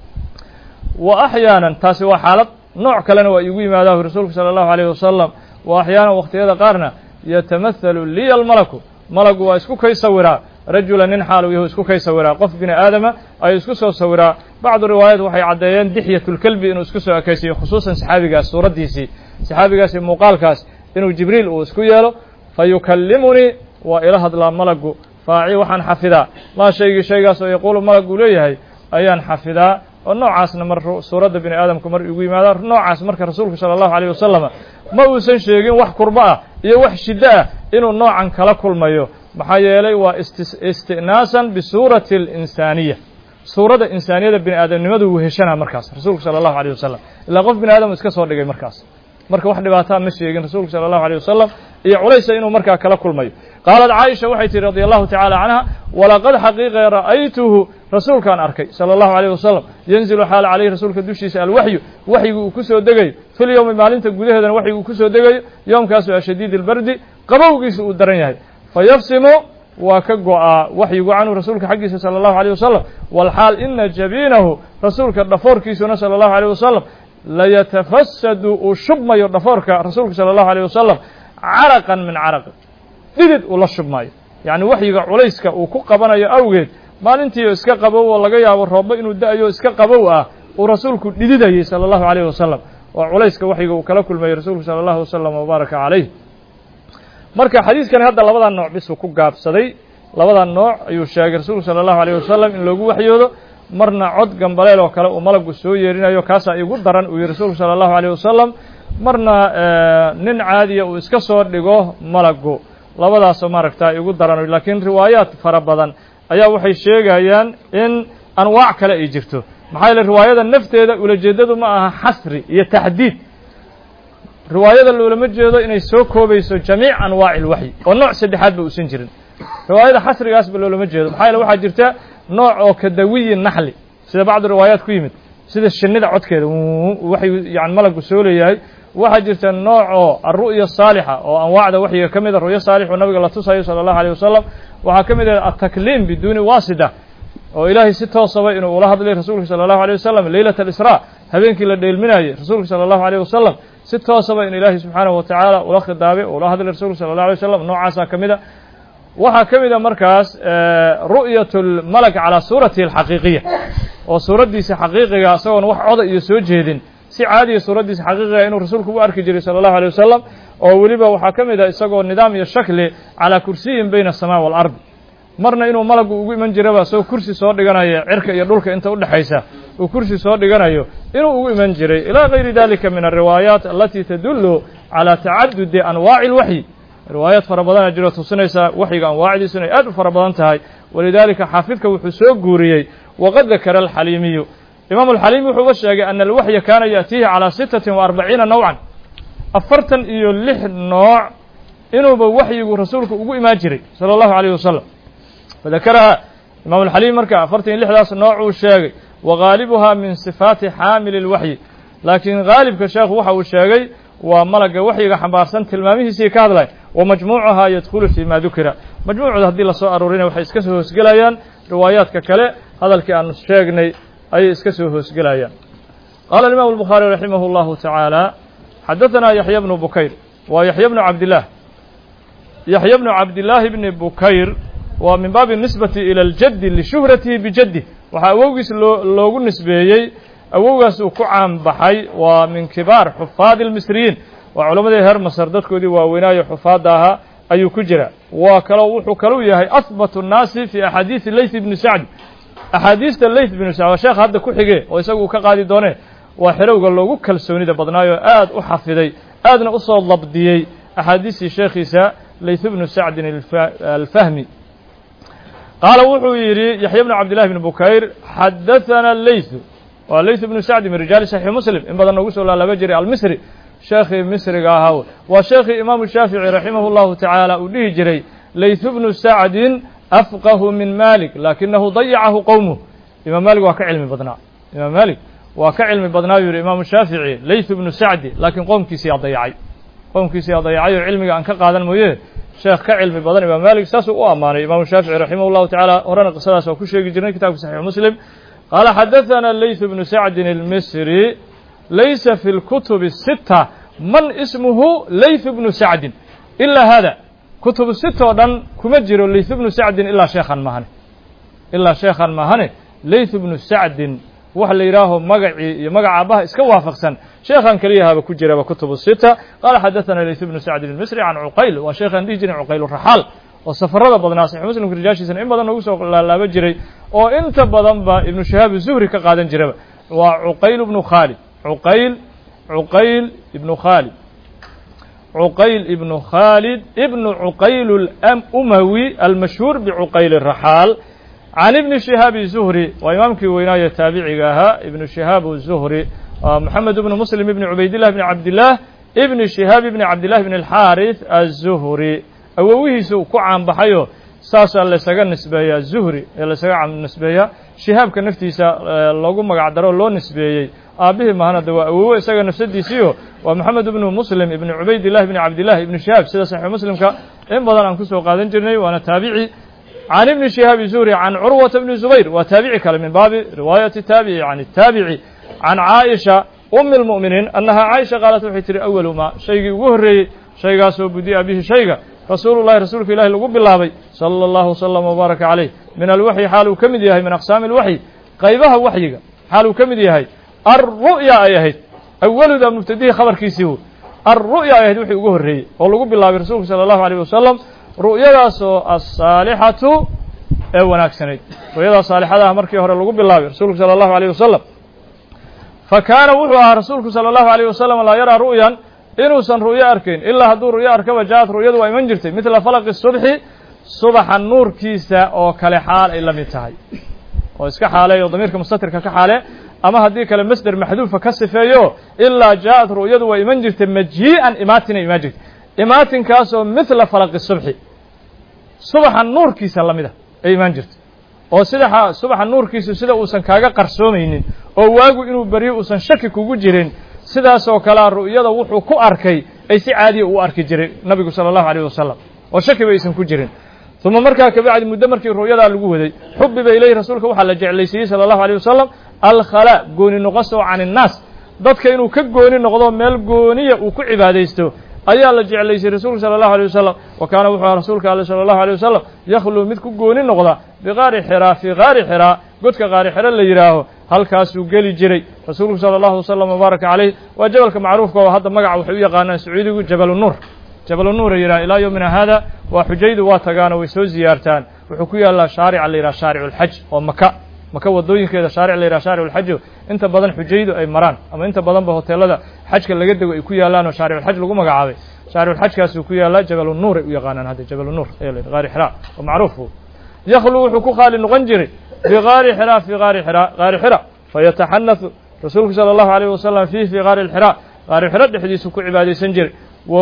wa axyaanan taasi waa xaalad nooc kalena waa iigu yimaadahu rasuulku sala allahu alayh wasalam wa axyaanan wakhtiyada qaarna yatamahalu liya almalaku malagu waa isku kay sawiraa rajula nin xaalu yahu isku kay sawiraa qof bini aadama ayuu isku soo sawiraa bacdu riwaayad waxay caddeeyeen dixyatulkelbi inuu isku soo ekaysiyo khusuusan saxaabigaas suuraddiisii saxaabigaasi muuqaalkaas inuu jibriil uu isku yeelo fa yukallimunii waa ila hadlaa malagu faaci waxaan xafidaa maa shaygaas oo yaquulu malagu leeyahay ayaan xafidaa oo noocaasna mar suuradda bini aadamku mar igu yimaada noocaas marka rasuulku sala allahu alayh wasalam ma uusan sheegin wax kurbo ah iyo wax shiddo ah inuu noocan kala kulmayo maxaa yeelay waa isti'naasan bisuurati alinsaaniya suuradda insaaniyada bini aadamnimadu wuu heshanaa markaas rasuulku sala allahu alayh wasalam ilaa qof bini aadam iska soo dhigay markaas marka wax dhibaataa ma sheegin rasuulku sala allahu alayh wasalam iyo culaysa inuu markaa kala kulmayo qaalat caaisha waxay tihi radi allahu tacala canha walaqad xaqiiqa ra'aytuhu rasuulkaan arkay sala allahu alayh wasalam yanzilu xaal calayhi rasuulka dushiisa alwaxyu waxyigu uu ku soo degayo fil yowmi maalinta gudaheedana waxyigu uu ku soo degayo yoomkaasoo ashadiid albardi qabowgiisa uu daran yahay fayafsimu waa ka go'aa waxyigu canhu rasuulka xaggiisa sala allahu alayh wasalam walxaal ina jabiinahu rasuulka dhafoorkiisuna sala allahu alayh wasalam layatafasadu uu shubmayo dhafoorka rasuulka sala allahu alayh wasalam caraqan min caraqin dhidid uu la shubmayo yacni waxyiga culayska uu ku qabanayo awgeed maalintiio iska qabow oo laga yaabo roobba inuu da'ayo iska qabow ah uu rasuulku dhididayay sala allahu alayh wasalam oo culayska waxyiga uu kala kulmayay rasuulku sala allahu wasalam wabaaraka calayh marka xadiiskani hadda labadan nooc bisuu ku gaabsaday labadan nooc ayuu sheegay rasuulku sala allahu alayh wasalam in loogu waxyoodo marna cod gambaleel oo kale uu malagu soo yeerinayo kaasaa igu daran uu yihi rasuulku sala allahu alayh wasalam marna nin caadiya uu iska soo dhigo malagu labadaasoo maaragtaa igu daran laakiin riwaayaad fara badan ayaa waxay sheegayaan in anwaac kale ay jirto maxaa yeele riwaayada nafteeda ulajeedadu ma aha xasri iyo taxdiid riwaayada loolama jeedo inay soo koobayso jamiic anwaaci ilwaxyi oo nooc saddexaad ba uusan jirin riwaayada xasrigaasba loolama jeedo maxaa yeele waxaa jirta nooc oo kadawiyi naxli sida bacdu riwaayaat ku yimid sida shinnida codkeeda waxay yani malagu soo leeyahay waxaa jirta nooc oo alru'ya saalixa oo anwaacda waxyiga ka mida ru'yo saalix oo nabiga la tusayo sala allahu alayh wasalam waxaa ka mid ah atakliim biduuni waasida oo ilaahay si toosaba inuu ula hadlay rasuulka sala allahu alayh wasalam leylat alisraa habeenkii la dheelminayay rasuulka sala allahu alayh wasalam si toosaba in ilaahay subxaanahu watacaala ula khidaabay oo ula hadlay rasuulka sala allahu alay wasalam noocaasaa ka mid a waxaa ka mid a markaas ru'yat lmalak calaa suuratihi alxaqiiqiya oo suuraddiisa xaqiiqiga isagoon wax coda iyo soo jeedin si caadiya suuraddiisa xaqiiqiga inuu rasuulku u arki jiray sala allahu alay wasalam oo weliba waxaa ka mid a isagoo nidaam iyo shakli calaa kursiyin bayna asamaa waalardi marna inuu malagu ugu iman jiraba isagoo kursi soo dhiganayo cirka iyo dhulka inta udhexaysa uu kursi soo dhiganayo inuu ugu iman jiray ilaa gayri dalika min alriwaayaat alati tadullu calaa tacadudi anwaaci ilwaxyi riwaayaad fara badana jiro tusinaysa waxyiga anwaacdiisu inay aad u fara badan tahay walidaalika xaafidka wuxuu soo guuriyey waqad dakara alxaliimiyu imaamu alxaliimi wuxuu uga sheegay ana alwaxya kaana yaأtiihi calaa 46 nawcan 46 nooc inuuba waxyigu rasuulku ugu imaan jiray sala allahu alayh wasalam fadakaraha imaamu alxaliimi marka 46daas nooc uu sheegay wagaalibuha min sifaati xaamili اlwaxyi laakiin gaalibka sheekhu waxa uu sheegay waa malaga waxyiga xambaarsan tilmaamihiisii ka hadlay wamajmuucahaa yadkhulu fii ma dukira majmuucda haddii lasoo aruurinay waxay iska soo hoosgelayaan riwaayaadka kale hadalkii aanu sheegnay ayay iska soo hoosgelayaan qaala imaamu الbukhaari raximah اllahu tacaala xadaثanaa yaxya bnu bukayr waa yaxya bnu cabdillaah yaxya bnu cabdillaahi bni bukayr waa min baabi nisbati ila اljaddi lishuhratihi bijaddi waxaa awowgiis loogu nisbeeyey awowgaas uu ku caan baxay waa min kibaar xufaadi اlmisriyiin waa culammadii reer masar dadkoodii waaweynaayo xufaadda ahaa ayuu ku jira waa kaloo wuxuu kaluu yahay ahbatu الnaasi fi axaadiisi layth ibni sacd axaadiista layth ibnu sacd waa sheekh hadda ku xige oo isagu uu ka qaadi doone waa xerowga loogu kalsoonida badnaayo aad u xafiday aadna u soo dabdiyey axaadiistii sheekhiisa layth ibnu sacdin alfahmi qaala wuxuu yidhi yaxya bnu cabdillahi bni bukayr xadaثana layth waa layth ibnu sacdi min rijaali saxiix muslim in badan noogu soo laalaaba jiray almisri sheekhii misriga ahaa waa sheekhii imaamu shaafici raximah اllahu tacaala uu dhihi jiray layth bnu sacdin afqahu min malik laakinahu dayacahu qowmuh imaam malik waa ka cilmi badnaa imaam malik waa ka cilmi badnaa yuu yihi imaamu shaafici layth bnu sacdi laakiin qoomkiisiyaa dayacay qoomkiisiyaa dayacay oo cilmiga aan ka qaadan mooye sheekh ka cilmi badan imaam malik saasuu u ammaanay imaamu shaafici raximah اllahu tacaala horena qisadaas waa ku sheegi jirnay kitabka saxiix muslim qaala xadaثana layth bnu sacdin almisri laysa fi اlkutub الsita man ismuhu layth bnu sacdin ilaa hada kutub sita oo dhan kuma jiro layth bnu sacdin ilaa sheekhan maahane layth bnu sacdin wax la yidhaaho magacii iyo magaca aabbaha iska waafaqsan sheekhan keliyahaaba ku jiraba kutub sita qaala xadaثana layth bnu sacdin almisri can cuqayl waa sheekhaan dhihi jiray cuqayl raxaal oo safarada badnaa saxiix muslimka rijaashiisana in badan noogu soo laalaaba jiray oo inta badan ba ibnu shahaab zuhri ka qaadan jiraba waa cuqayl ibnu khaalid cuqayl ibnu khaalid cuqayl ibnu khaalid ibnu cuqayl umawi almashhuur bicuqayl raxaal can ibni shihaabi zuhri waa imaamkii weynaaye taabiciga ahaa ibnu shihaab zuhri moxamed ibnu muslim ibni cubaydillah ibni cabdillaah ibni shihaab ibni cabdillahi ibni alxaarith aلzuhri awowihiisu ku caanbaxayo saasaa laysaga nisbeeyaa zuhri ee laysaga nisbeeyaa shihaabka naftiisa loogu magac daro loo nisbeeyey aabbihii mahana de waa awowo isaga nafsadiisiio waa moxamed ibnu muslim ibni cubaydillahi ibni cabdillahi ibni shihaab sida saxiix muslimka in badan aan kusoo qaadan jirnay waana taabici can ibni shihaabi zuhri can curwata bni zubayr waa taabici kale min baabi riwaayati taabici can itaabici can caaisha umi اlmu'miniin annahaa caaisha qaalat waxay tihi awalu maa shaygii ugu horreeyey shaygaasoo budi'a bihi shayga rasuulu llahi rasuulka ilahi lagu bilaabay sala allahu wasalam wbaaraka calayh min alwaxyi xaal uu ka mid yahay min aqsaami alwaxyi qaybaha waxyiga xaal uu ka mid yahay alru'ya ay ahayd awaluda mubtadihii khabarkiisii wo alru'ya ay ahayd wixii ugu horreeyey oo lagu bilaabay rasuulku sala allahu alayh wasalam ru'yadaasoo asaalixatu ee wanaagsanayd ru'yadaa saalixadaha markii hore lagu bilaabay rasuulku sala allahu alayh wasalam fa kaana wuxuu ahaa rasuulku sala allahu alayh wasalam laa yaraa ru'yan inuusan ru'yo arkayn ilaa hadduu ru'yo arkaba ja'ad ru'yadu waa iman jirtay midla falaqi subxi subaxa nuurkiisa oo kale xaal ay la mid tahay oo iska xaaleeyo damiirka mustatirka ka xaale ama haddii kale masder maxduufa ka sifeeyo ilaa ja'ad ru'yadu waa iman jirtay majii'an imaatinay imaan jirtay imaatinkaasoo midla falaqi subxi subaxa nuurkiisa la mida ay imaan jirtay oo subaxa nuurkiisu sida uusan kaaga qarsoomaynin oo waagu inuu beryo uusan shaki kugu jirin sidaasoo kalea ru'yada wuxuu ku arkay ay si caadiya u arki jiray nabigu sala allahu alayh wasalam oo shakiba aysan ku jirin uma markaa kabacdi muddo markii ru'yadaa lagu waday xubiba ilayhi rasuulka waxaa la jeclaysiiyey sala allahu alayh wasalam alkhalaa gooni noqosoo can innaas dadka inuu ka gooni noqdo meel gooniya uu ku cibaadaysto ayaa la jeclaysay rasuulka sala allahu alيh wasalam wa kaana wuxuu aha rasuulka ale sala allahu alيh wasalam yakhluu mid ku gooni noqda biqaari xiraa fii qaari xiraa godka qaari xiro la yidhaaho halkaasuu geli jiray rasuulku sala allahu wasalam wabaaraka calayh waa jabalka macruufka oo hadda magaca waxay u yaqaanaan sacuudigu jabalunuur jabalunuur ay yidhaha ilaa yowmina haada waa xujaydu waa tagaano way soo ziyaartaan wuxuu ku yaallaa shaarica la yidhaha shaaricu lxaj oo maka wadooyinkeeda shaaric la yidhaha shaaricu lxajo inta badan xujaydu ay maraan ama inta badanba hoteelada xajka laga dego ay ku yaallaan oo shaariculxaj lagu magacaabay shaariculxajkaasuu ku yaallaa jabalunuur ay u yaqaanaan hadda jabalunuur ayaa la yidhi qaari xiraa oo macruufku yakhluu wuxuu ku khaali noqon jiray biqaari xiraa fii qaari xiraa qaari xira fayataxanathu rasuulku sala allahu alayh wasalam fiih fii qaari lxiraa qaari xiro dhexdiisu ku cibaadaysan jiray wa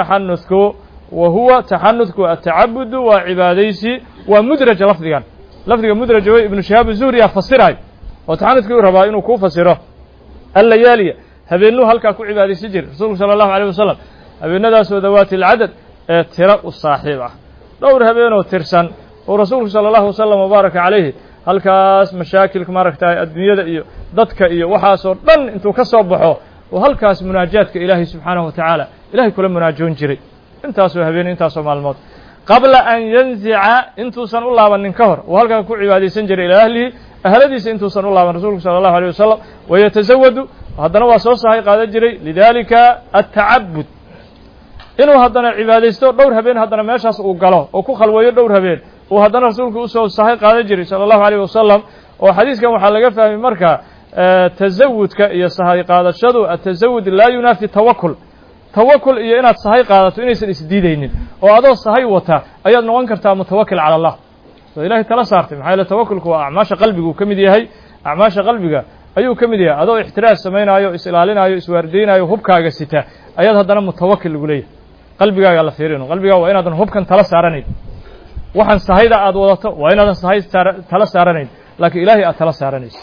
huwa taxanudku atacabudu waa cibaadaysi waa mudraja lafdiga mudraja wey ibnu shihaab zuhriya fasiraay oo taxanudkii rabaa inuu kuu fasiro allayaaliya habeenuu halkaa ku cibaadaysan jiray rasuulku sala allahu alayh wasalam habeenadaasoo dawaati alcadad ee tiro u saaxiib ah dhowr habeenoo tirsan oo rasuulku sala allahu wasalam wabaaraka calayhi halkaas mashaakilka maaragtay adduunyada iyo dadka iyo waxaasoo dhan intuu ka soo baxo oo halkaas munaajaadka ilaahay subxaanahu wa tacaala ilahay kula munaajoon jiray intaasoo habeen intaasoo maalmood qabla an yanzica intuusan u laabanin ka hor uu halkan ku cibaadaysan jiray ilaa ahlihi ahladiisa intuusan u laaban rasuulku sala allahu alayh wasalam wayatasawadu haddana waa soo sahay qaadan jiray lidalika atacabud inuu haddana cibaadaysto dhowr habeen haddana meeshaas uu galo oo ku khalweeyo dhowr habeen uu haddana rasuulku usoo sahay qaadan jiray sala allahu alayh wasalam oo xadiiskan waxaa laga fahmay marka tasawudka iyo sahay qaadashadu atasawud laa yunaafi tawakul iyo inaad sahay qaadato inaysan isdiidaynin oo adoo sahay wata ayaad noqon kartaa mutawakil cala allah soo ilahay tala saartay maxaa yeele tawakulku waa acmaasha qalbiga uu ka mid yahay acmaasha qalbiga ayuu ka mid yahay adoo ixtiraas samaynaayo is-ilaalinaayo iswaardeynayo hubkaaga sita ayaad haddana mutawakil lagu leeyahay qalbigaaga la fiirino qalbigaaga waa inaadan hubkan tala saaranayn waxaan sahayda aad wadato waa inaadan sahay tala saaranayn laakiin ilaahay aad tala saaranayso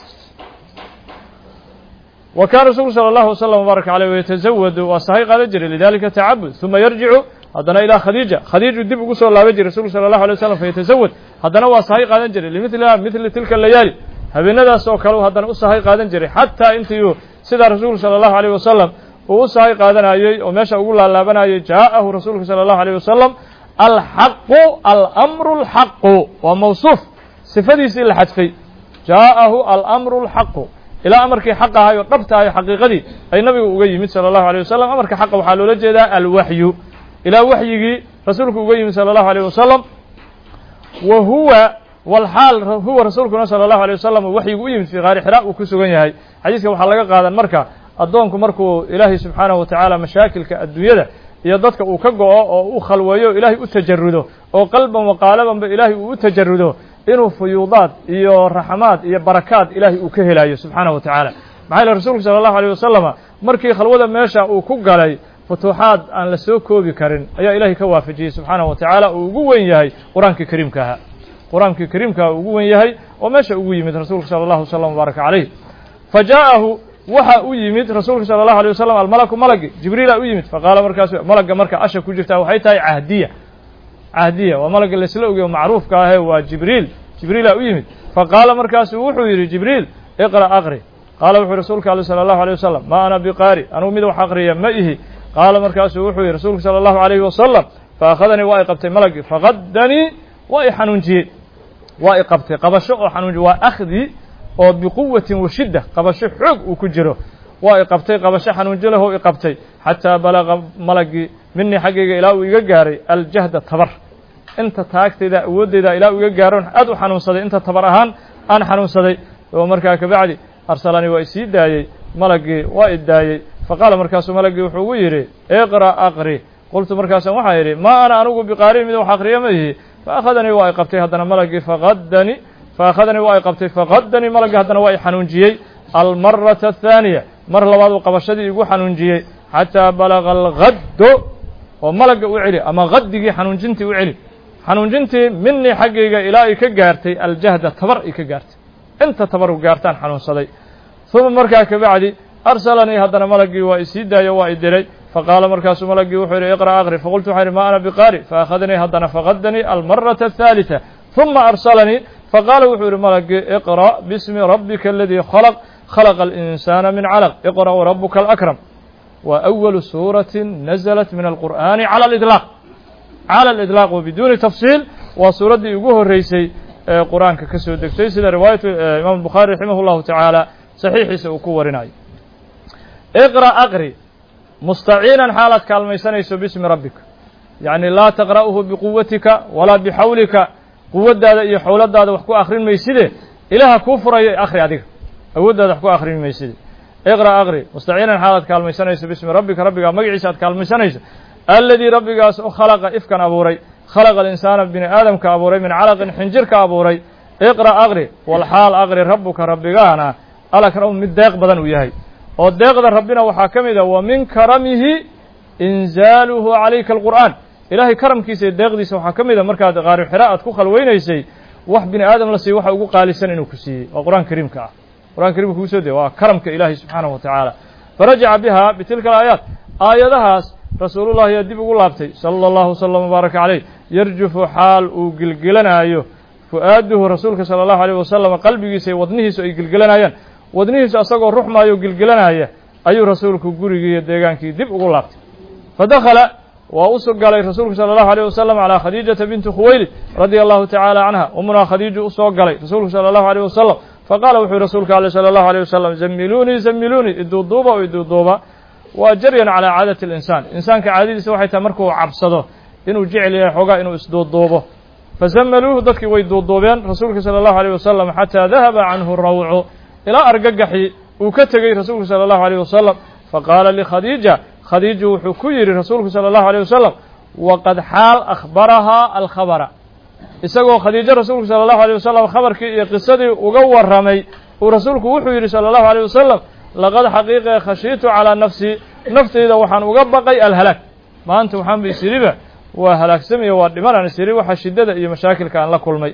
wa kaana rasuulku sala allahu wasalam wabaaraka caleyh wayatazawadu waa sahay qaadan jiray lidalika tacabud uma yarjicu haddana ilaa khadiiju dib ugu soo laaban jiray rasuulku sala allahu alay wasalam fayatazawad haddana waa sahay qaadan jiray limiliha mithli tilka layaali habeenadaas oo kale haddana u sahay qaadan jiray xataa intii sidaa rasuulku sala allahu alayh wasalam uu u sahay qaadanayey oo meesha ugu laalaabanayay jaa'ahu rasuulku sala allahu alayh wasalam alxaqu alamru alxaqu waa mawsuuf sifadiisii la xadfay jaa'ahu alamru alxaqu ilaa amarkii xaq ahay oo dhabta ahay xaqiiqadii ay nabigu uga yimid sala allahu alayh wasalam amarka xaqa waxaa loola jeedaa alwaxyu ilaa waxyigii rasuulku uga yimid sala allahu alayh wasalam wa huwa walxaal huwa rasuulkuna sala allahu alayh wasalam waxyigu u yimid fii qaari xira uu ku sugan yahay xadiiska waxaa laga qaadan marka addoonku markuu ilaahay subxaanahu wa tacaala mashaakilka adduunyada iyo dadka uu ka go'o oo u khalweeyo ilaahay u tajarudo oo qalban wa qaalabanba ilaahay uu u tajarudo inuu fuyuudaad iyo raxmaad iyo barakaad ilaahay uu ka helayo subxaanahu wa tacaala maxaa yeele rasuulku sala allahu alayh wasalama markii khalwada meesha uu ku galay futuuxaad aan la soo koobi karin ayaa ilaahay ka waafajiyey subxaanahu wa tacaala uu ugu weyn yahay qur-aankii kariimka ahaa qur-aankii kariimkaa uu ugu weyn yahay oo meesha ugu yimid rasuulka sala allahu wasalam wabaaraka calayh fa jaa'ahu waxa u yimid rasuulka sala allahu alay wasalam almalaku malagi jibriila u yimid faqaala markaasu malagga marka asha ku jirtaa waxay tahay cahdiya waa malagga laysla ogeyo macruufka ahee waa jibriila u yimid faqaala markaasu wuxuu yidhi jibriil iqra' aqri qaala wuxuu rasuulka ale sala allahu alayh wasalam ma ana biqaari anugu mid wax aqriya ma ihi qaala markaasuu wuxuu yidhi rasuulku sala allahu alayhi wasalam fa akhadanii waa i qabtay malaggii faqaddanii waa i xanuunjiyey waa i qabtay qabasho oo xanuunji waa akhdi oo biquwatin wa shidda qabasho xoog uu ku jiro waa i qabtay qabasho xanuunji leh oo i qabtay xataa balaga malaggii minii xaggayga ilaa uu iga gaaray aljahda tabar inta taagtayda awooddayda ilaa uu iga gaaroon aad u xanuunsaday inta tabar ahaan aan xanuunsaday oo markaa kabacdi arsalanii waa isii daayey malaggii waa i daayey faqaala markaasuu malaggii wuxuu ugu yidhi iqra' aqri qultu markaasaan waxaa yidhi maa ana anugu biqaarin mid wax aqriya ma ihi faakhadanii waa i qabtay haddana malaggii faakhadanii waa i qabtay faqaddanii malaggii haddana waa i xanuunjiyey almarata athaaniya mar labaad uu qabashadii igu xanuunjiyey xataa balaga algaddo oo malagga u celi ama gaddigii xanuunjintii u celi xanuunjintii minii xaggayga ilaa ay ka gaartay aljahda tabar ay ka gaartay inta tabar u gaartaan xanuunsaday uma markaa kabacdi arsalanii haddana malaggii waa isii daayo waa i diray faqaala markaasuu malaggii wuxuu yidhi iqra' aqri faqultu waxaa yidhi ma ana biqaari faakhadanii haddana faqaddanii almarata athaalitha uma arsalanii faqaala wuxuu yidhi malaggii iqra' bismi rabbika aladii khalaqa alinsaana min calaq iqra' warabuka alakram wa awalu suuratin nazalat min alqur'aani cala alidlaaq wa biduuni tafsiil waa suuraddii ugu horreysay ee qur-aanka ka soo degtay sida riwaayatu imaam bukhaari raximah llahu tacaala saxiixiisa uu ku warinayo iqra' aqri mustaciinan xaalaad kaalmaysanayso bismi rabbika yacni laa taqra'uhu biquwatika walaa bixawlika quwaddaada iyo xowladaada wax ku akrin mayside ilaaha kuu furayo akhri adiga awooddaada wax ku akrin mayside iqra' aqri mustaciinan xaalaad kaalmaysanayso bismi rabbika rabbigaa magaciisa aad kaalmaysanayso aladii rabbigaas u khalaqa ifkan abuuray khalaqa alinsaana bini aadamka abuuray min calaqin xinjir ka abuuray iqra' aqri walxaal aqri rabbuka rabbigaana alakramu mid deeq badan uu yahay oo deeqda rabbina waxaa ka mid a wa min karamihi inzaaluhu calayka alqur'aan ilaahay karamkiisa iyo deeqdiisa waxaa ka mid a markaad qaari xira aad ku khalweynaysay wax bini aadam la siiyo waxa ugu qaalisan inuu ku siiyey waa qur-aan kariimka ah qur-aan kariimka kugu soo degay waa karamka ilaahay subxaanahu wa tacaala farajaca biha bitilka alaayaat aayadahaas rasuulullahi ayaa dib ugu laabtay sala allahu wasalam wabaaraka caleyh yarjufu xaal uu gilgelanaayo fu'aaduhu rasuulka sala allahu alayh wasalam qalbigiisa iyo wadnihiisu ay gilgelanayaan wadnihiisu asagoo ruxmaayo gilgelanaya ayuu rasuulku gurigii iyo deegaankii dib ugu laabtay fadakhala waa u galay rasuulku sala allahu alayh wasalam calaa khadiijata binti khuwaylid radia allahu tacaala canha umunaa khadiiju u soo galay rasuulku sala allahu alayh wasalam faqaala wuxuu rasuulka ale sala allahu alayh wasalam zamiluunii iduuduuba oo iduuduuba waa jaryan calaa caadati alinsaan insaanka caadadiisa waxay tahay markuu cabsado inuu jecel yahay xoogaa inuu isduuduubo fazamaluuhu dadkii way duuduubeen rasuulka sala allahu alayh wasalam xataa dahaba canhu rawcu ilaa argagaxii uu ka tegey rasuulku sala allahu alayh wasalam faqaala likhadiija khadiiju wuxuu ku yidhi rasuulku sala allahu alayh wasalam waqad xaal akhbarahaa alkhabara isagoo khadiijo rasuulku sala allahu alayh wasalam khabarkii iyo qisadii uga warramay uu rasuulku wuxuu yidhi sala allahu alayh wasalam laqad xaqiiqe khashiitu calaa nafsii naftayda waxaan uga baqay alhalaag maanta waxaan ba isiriba waa halaagsamaya waa dhimanaan isiri waxa shiddada iyo mashaakilka aan la kulmay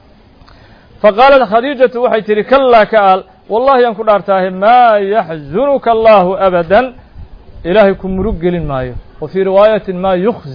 faqaalat khadiijatu waxay tidhi kallaa ka aal wallahi aan ku dhaartaahe maa yaxzunuka allaahu abadan ilaahay ku murug gelin maayo wa fii riwaayatin maa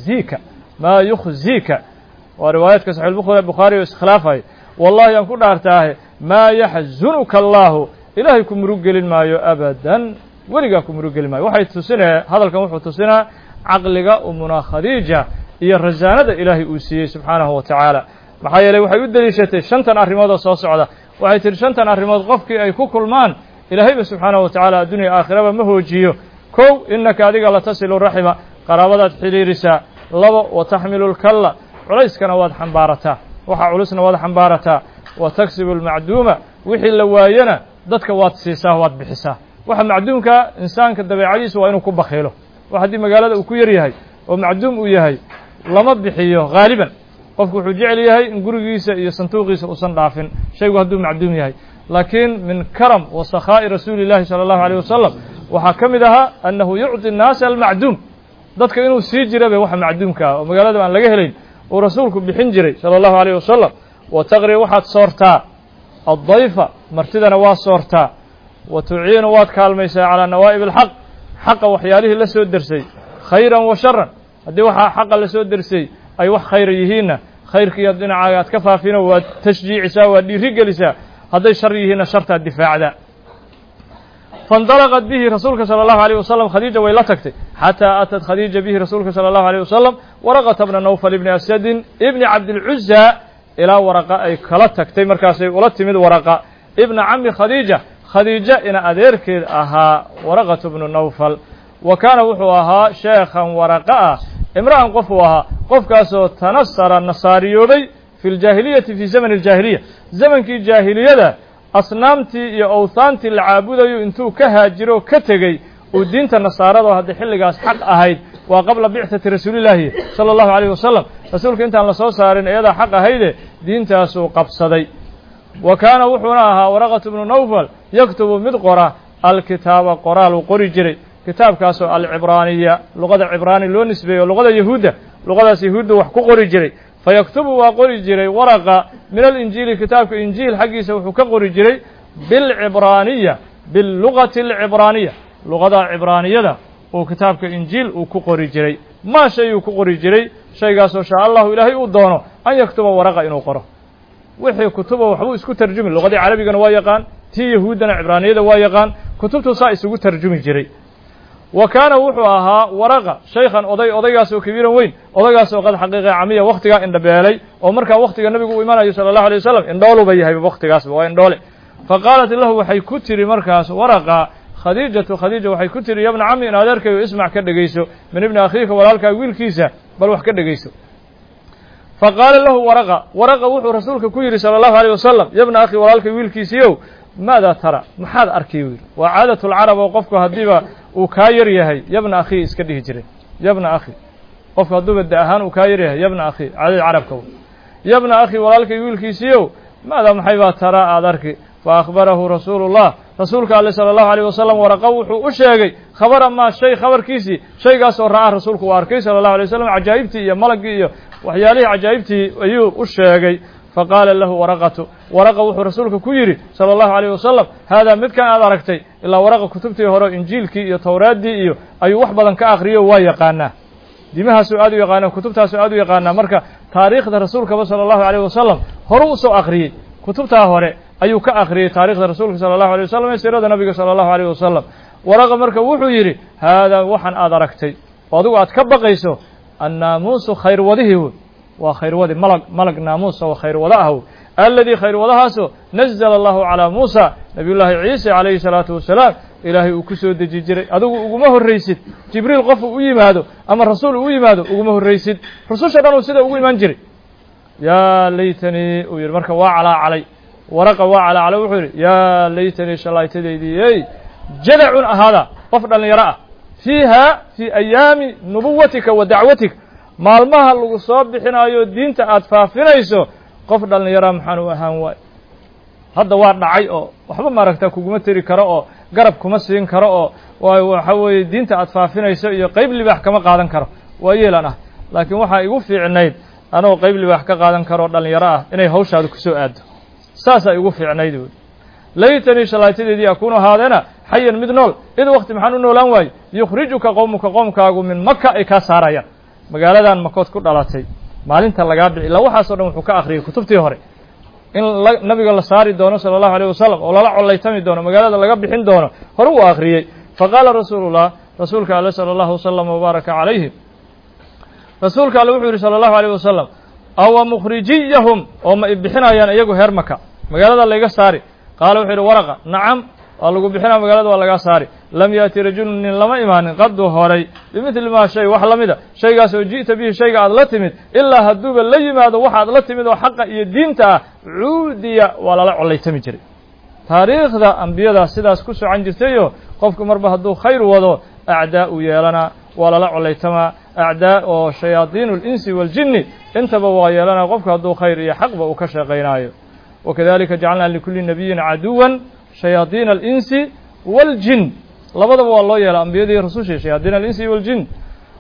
yukhziika waa riwaayaadka saxiixulbukhaari oo iskhilaafaya wallahi aan ku dhaartaahe maa yaxzunuka allaahu ilaahay ku murug gelin maayo abadan weligaa ku murug gelin maayo waxay tusinaya hadalkan wuxuu tusinaa caqliga umunaa khadiija iyo rasaanada ilaahay uu siiyey subxaanahu wa tacaala maxaa yeeley waxay u deliishatay shantan arrimood oo soo socda waxay tihi shantan arrimood qofkii ay ku kulmaan ilaahayba subxaanahu wa tacaala addunya aakhiraba ma hoojiyo kow innaka adiga la tasilu raxima qaraabadaad xidhiirisaa labo wa taxmilu lkalla culayskana waad xambaarataa waxa culusna waad xambaarataa wa taksibu almacduuma wixii la waayana dadka waad siisaa waad bixisaa waxa macduumka insaanka dabeecadiisa waa inuu ku bakhiilo wax haddii magaalada uu ku yar yahay oo macduum uu yahay lama bixiyo haaliban qofku wuxuu jecel yahay in gurigiisa iyo sanduuqiisa uusan dhaafin shaygu hadduu macduum yahay laakiin min karam wa sakhaa'i rasuuli llahi sala allahu alayh wasalam waxaa ka mid ahaa annahu yucطi annaasa almacduum dadka inuu sii jira bay waxa macduumka ah oo magaalada aan laga helayn oo rasuulku bixin jiray sallallahu alayhi wasallam wa taqri waxaad soortaa ad-dayfa martidana waa soortaa wa tuciinu waad kaalmaysaa calaa nawaa'ib alxaq xaqa waxyaalihii la soo dersay khayran wa sharan haddii waxaa xaqa la soo dersay ay wax khayra yihiinna khayrkiiyo dhinacaaga aad ka faafino waad tashjiicisaa waad dhiiri gelisaa hadday shar yihiinna shartaad difaacdaa فانطلقت به رسولك صلى الله عليه وسلم خديجة ويلتكت حتى أتت خديجة به رسولك صلى الله عليه وسلم ورقة بن نوفل بن أسد ابن عبد العزى إلى ورقة أي كلتكت مركاسي ولتمد ورقة ابن عم خديجة إن أديرك أها ورقة بن نوفل وكان وحوها شيخا ورقة امرأة قفوها قف كاسو تنصر النصاريوبي في الجاهلية في زمن الجاهلية زمن كي الجاهلية ده asnaamtii iyo awthaantii la caabudayo intuu ka haajiro ka tegey oo diinta nasaarada hadda xilligaas xaq ahayd waa qabla bicthati rasuulillaahi sala allahu calayhi wasalam rasuulka intaan la soo saarin iyadaa xaq ahayde diintaasuu qabsaday wa kaana wuxuuna ahaa waraqatu bnu nawfal yaktubu mid qora alkitaaba qoraal uu qori jiray kitaabkaasoo alcibraaniya luqada cibraani loo nisbeeyo luqada yahuudda luqadaas yahuudda wax ku qori jiray فيكتب وقري جري ورقة من الإنجيل كتاب إنجيل حقي سوف كقري جري بالعبرانية باللغة العبرانية لغة عبرانية ده وكتاب إنجيل وكقري جري ما شيء كقري جري شيء قاسو شاء الله إلهي ودونه أن يكتب ورقة إنه قرأ وحي كتبه وحبو اسكو ترجمي اللغة العربية وايقان تي يهودنا عبرانية ده وايقان كتبته سايس اسكو ترجمي جري وكان وحوها ورقة شيخا أضيقاسو كبيرا وين أضيقاسو قد حقيقة عمية وقتها إن بيالي ومركا وقتها النبي إيمانه صلى الله عليه وسلم إن دولو بيهي بوقتها وإن دولي فقالت له وحي كتري مركاس ورقة خديجة وحي كتري يا ابن عمي إن أدرك واسمع كدقيسو من ابن أخيك ولالك ويل كيسة بل وح كدقيسو فقال له ورقة وحو رسولك كيري صلى الله عليه وسلم يا ابن أخي ولالك ويل كيسيو ماذا ترى محاد أركيوير وعادة العرب وقفك هديبا وكاير يهي يا ابن أخي اسكده جري يا ابن أخي قف هدوب الدهان وكاير يهي يا ابن أخي عادة العرب كون يا ابن أخي ولالك ويل كيسيو ماذا محيبا ترى أدرك فأخبره رسول الله رسولك عليه صلى الله عليه وسلم ورقوح أشيغي خبر ما الشيء خبر كيسي شيء قاسو رأى رسولك واركي صلى الله عليه وسلم عجائبتي يا ملقي وحياليه عجائبتي أيوب أشيغي فقال له ورقة رسولك كيري صلى الله عليه وسلم هذا مد كان أدركتي إلا ورقة كتبتي هرو إنجيل كي توراة دي أي وحبا كأخريه ويقانا ديمها سؤال يقانا كتبتها سؤال يقانا مركا تاريخ رسولك صلى الله عليه وسلم هرو سو أخريه كتبتها هوري أيو كأخريه تاريخ رسولك صلى الله عليه وسلم سيرة النبي صلى الله عليه وسلم ورقة مركا وحو يري هذا وحن أدركتي وضوء أتكبقيسو الناموس خير وذهه وخير وذي ملك ناموس وخير وذاه الذي خير وذهاسو نزل الله على موسى نبي الله عيسى عليه الصلاة والسلام إلهي أكسو دجيجري أدو أقومه الرئيسي جبريل قف أيمادو أما الرسول أيمادو أقومه الرئيسي رسول شرانو سيدا أقوم جري يا ليتني ويرمرك وعلى علي ورقة وعلى على وحوري يا ليتني شلايت ديدي جدع هذا ففضل يرى فيها في أيام نبوتك ودعوتك maalmaha lagu soo bixinayo diinta aad faafinayso qof dhalinyaro maxaan u ahaan waay hadda waa dhacay oo waxba maaragtaa kuguma tiri karo oo garab kuma siin karo oo waxa weeye diinta aad faafinayso iyo qayb libaax kama qaadan karo waa yeelan ah laakiin waxaa igu fiicnayd anoo qayb libaax ka qaadan karo dhalinyaro ah inay hawshaadu ku soo aado saasaa igu fiicnayd laytani shalaytadeedii akuunu haadeena xayan mid nool id waqti maxaan u noolaan waaye yukhrijuka qowmkaagu min maka ay kaa saarayaan magaaladan makood ku dhalatay maalinta laga bixi la waxa soo dhan wuxuu ka akhriyay kutubtii hore in nabiga la saari doono sallallahu alayhi wasallam oo la colaytami doono magaalada laga bixin doono hore uu akhriyay faqala rasuulullah rasuulka allah sallallahu wasallam wa baraka alayhi rasuulka allah wuxuu yiri sallallahu alayhi wasallam aw mukhrijiyahum oo ma bixinayaan iyagu heer maka magaalada laga saari qaal wuxuu yiri waraqa nacam lagu bixina magaalada waa laga saari lam yaati rajulun lama imaanin qad horay bimithli ma shay wax lamida shaygaas oo jiita bihi shayga aad la timid ilaa haduuba la yimaado waxa aad la timid oo xaq iyo diinta cuudiya wala la colaytami jiray taariikhda anbiyada sidaas ku soo jirtayo qofku marba haduu khayr wado aadaa u yeelana wala la colaytama aadaa oo shayaatiinul insi wal jinni intaba waa yeelana qofku haduu khayr iyo xaqba uu ka shaqeynaayo wakadalika jacalna likulli nabiyyin aduwan شياطين الإنس والجن لبضب والله يا الأنبياء دي رسول شياطين الإنس والجن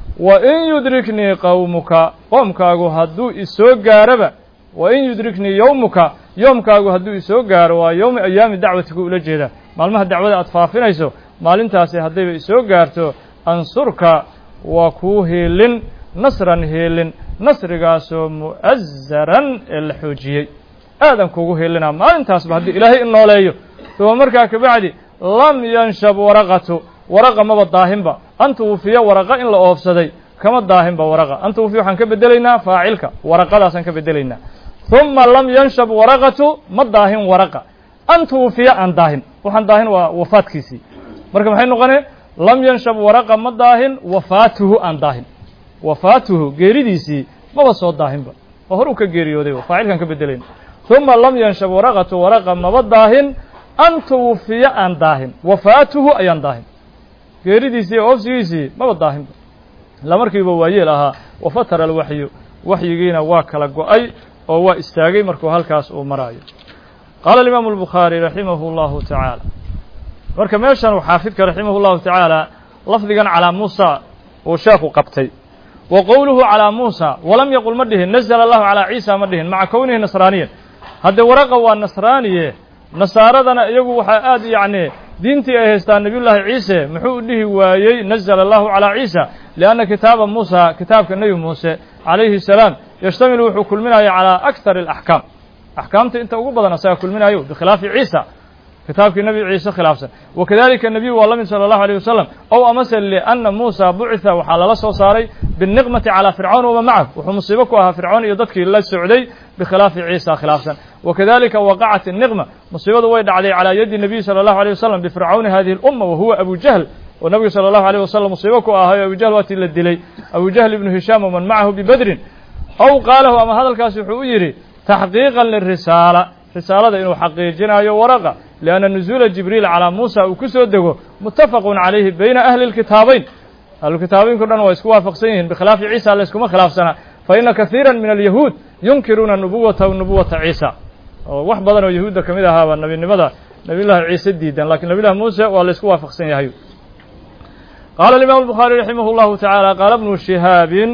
wain yudriknii qowmuka qoomkaagu hadduu isoo gaaraba wain yudriknii yowmuka yoomkaagu hadduu isoo gaaro waa yowmi ayaami dacwatika ula jeedaa maalmaha dacwada aad faafinayso maalintaasi haddayba isoo gaarto ansurka waa kuu hiilin nasran hiilin nasrigaasoo mu'azaran ee la xoojiyey aadan kugu hiilinaa maalintaasba haddii ilaahay in nooleeyo uma markaa kabacdi lam yanshab waraqatu waraqa maba daahinba an tuwufiya waraqa in la oofsaday kama daahinba waraqa an tuwufiya waxaan ka bedelaynaa faacilka waraqadaasaan ka bedelaynaa uma lam yanshab waraqatu ma daahin waraqa an tuwufiya aan daahin waxaan daahin waa wafaadkiisii marka maxay noqonee lam yanshab waraqa ma daahin wafaatuhu aan daahin wafaatuhu geeridiisii maba soo daahinba oo hor uu ka geeriyooday faacilkaan ka bedelayna uma lam yanshab waraqatu waraqa maba daahin an tuwufiya aan daahin wafaatuhu ayaan daahin geeridiisii oofsigiisii maba daahinba ila markiiba waayeel ahaa wafatara alwaxyu waxyigiina waa kala go-ay oo waa istaagay markuu halkaas uu maraayo qaala alimaamu albukhaari raximahu llahu tacaala marka meeshan uu xaafidka raximah llahu tacaala lafdigan calaa muusa uu sheekhu qabtay wa qowluhu calaa muusa walam yaqul ma dhihin nazla allahu calaa ciisa ma dhihin maca kownihi nasraaniyan haddee waraqa waa nasraaniye nasaaradana iyagu waxaa aad yacni diintii ay haystaan nebiyullaahi ciise muxuu u dhihi waayey nazla allahu calaa ciisa lianna kitaaba muusa kitaabka nebi muuse calayhi salaam yashtamilu wuxuu kulminaya calaa akthar alaxkaam axkaamta inta ugu badan asaga kulminayo bikhilaafi ciisa kitaabkii nebi ciise khilaafsan wakadalika nebiyu waa la mid sala allahu alayh wasalam ow amase lianna muusa bucitha waxaa lala soo saaray binniqmati calaa fircawn wama macahu wuxuu musiibo ku ahaa fircoon iyo dadkii la socday bikhilaafi ciisa khilaafsan wakadalika waqacat الniqma musiibadu way dhacday calaa yadi nebiyi salى allahu alيyه wasalam bifircawni hadihi اlumma wahuwa abu jahl oo nebigu salى allahu alيyه wasalam musiibo ku ahayo abu jahl waatii la dilay abu jahl ibnu hishaam waman macahu bibedrin aw qaalahu ama hadalkaas wuxuu u yidhi taxqiiqan lirisaala risaalada inuu xaqiijinayo waraqa lianna nuzuula jibriil calaa muusa uu ku soo dego muttafaqun calayhi bayna ahli اlkitaabayn ahlulkitaabaynko dhan waa isku waafaqsan yihiin bikhilaafi ciisa layskuma khilaafsana faina kahiira min alyahuud yunkiruuna nubuwata ciisa oo wax badan oo yahuudda ka mid ahaaba nebinimada nebiyullahi ciise diidan lakiin nebiyullahi muuse waa laysku waafaqsan yahay qaala alimaamu albukhaari raximah llahu tacaala qaala ibnu shihaabin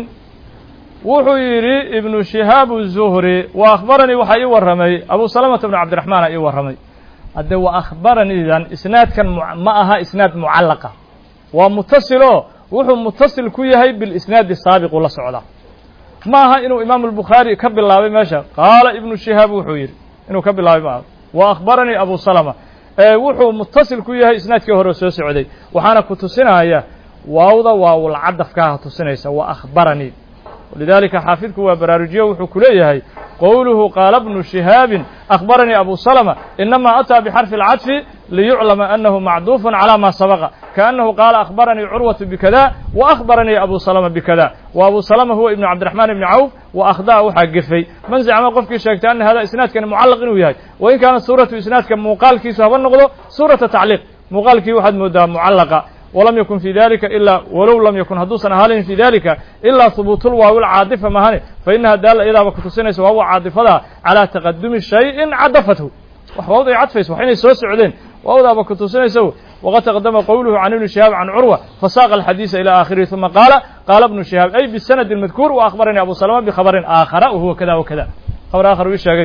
wuxuu yidhi ibnu shihaab zuhri wa akhbaranii waxaa ii warramay abu salamata bnu cabdiraxmaana ii warramay haddee wa akhbaraniidan isnaadkan ma aha isnaad mucallaqa waa mutasiloo wuxuu mutasil ku yahay bilisnaadi saabiqu la socdaa ma aha inuu imaamu albukhaari ka bilaabay meesha qaala ibnu shihaab wuxuu yidhi inuu ka bilaabay ma aha wa akhbaranii abu salama wuxuu mutasil ku yahay isnaadkii hore soo socday waxaana ku tusinaya waawda waawulcadafkaaha tusinaysa wa akhbaranii lidalika xaafidku waa baraarujiyo wuxuu ku leeyahay qowluhu qaala bnu shihaabin akhbaranii abu salama inama ataa bixarfi اlcadfi liyuclama anahu macduufun calى ma sabaqa kaأnahu qaala akhbaranii curwatu bikada wa akhbaranii abu salama bikada wa abu salama huwa ibnu cabdiraxmaan ibni cawf wa akhda'a waxaa gefay man zacma qofkii sheegtay ana hada isnaadkani mucallaq inuu yahay wain kaana suuratu isnaadka muuqaalkiisu haba noqdo suurata tacliiq muuqaalkii waxaad moodaa mucallaqa walam yakun fi dalika ilaa walow lam yakun hadduusan ahaanin fi dalika ilaa hubuutul waawil caadifa mahane fa inaha daalla iyadaaba ku tusinaysa waawa caadifada calaa taqadumi shayin cadafathu wax waawd ay cadfayso wax inay soo socdeen waawdaaba ku tusinaysa waqad taqadama qowluhu can ibni shihaab can curwa fasaaqa alxadiisa ila aakhirihi uma qaala ibnu shihaab ay bisanadi اlmadkuur wa akhbaranii abu salama bikhabarin aakhara wahuwa kada wa kada khabar aakhar uu sheegay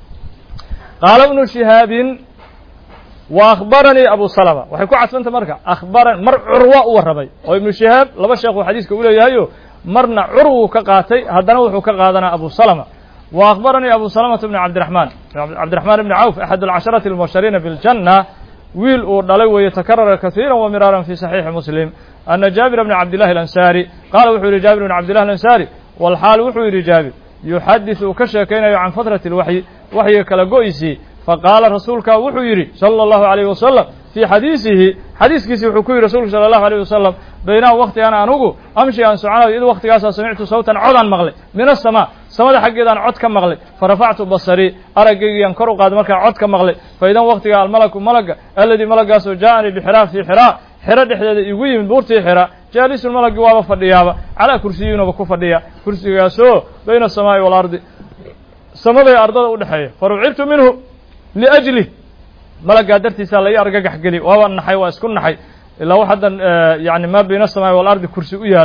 qaala ibnu shihaabin wa akhbaranii abu salama waxay ku cadfanta marka akhbaran mar curwa u warramay oo ibnu shihaab laba sheekh uu xadiiska u leeyahayo marna curwuu ka qaatay haddana wuxuu ka qaadanaa abu salama wa akhbaranii abu salamata bni cabdiraxmaan ibni cawf axad alcasharati almubashariina biاljanna wiil uu dhalay weeye takarara kasiira wa miraaran fi saxiixi muslim ana jaabir bni cabdillahi alansaari qaala wuxuu yidhi jaabir bni cabdillahi alansaari walxaal wuxuu yidhi jaabir yuxadis uu ka sheekaynayo can fatrati اlwaxyi waxyiga kala go-isii faqaala rasuulka wuxuu yidhi salى اllahu عalayh wasalam fii xadiisihi xadiiskiisii wuxuu ku yidhi rasuulku salى اllahu عalيه wasalam baynaha waktigaan anugu amshi aan soconayo id waktigaasaa samictu sawtan codaan maqlay min aلsamaa samada xaggeedaan cod ka maqlay farafactu basarii araggaygiiyaan kor u qaaday markaa cod ka maqlay faidan waktigaa almalaku malaga aladii malagaasoo jaaanii bxiraa fii xiraa xiro dhexdeeda igu yimid buurtii xira jaalisun malagii waaba fadhiyaaba calaa kursiyinaba ku fadhiya kursigaasoo bayna aلsamaa'i waalardi samaday ardada u dhexeeya farucibtu minhu liajli malaggaa dartiisaa la ii argagax geli waaba naxay waa isku naxay ilaa wax haddan yani maa bayna aلsamaa'i waalardi kursi u yaallo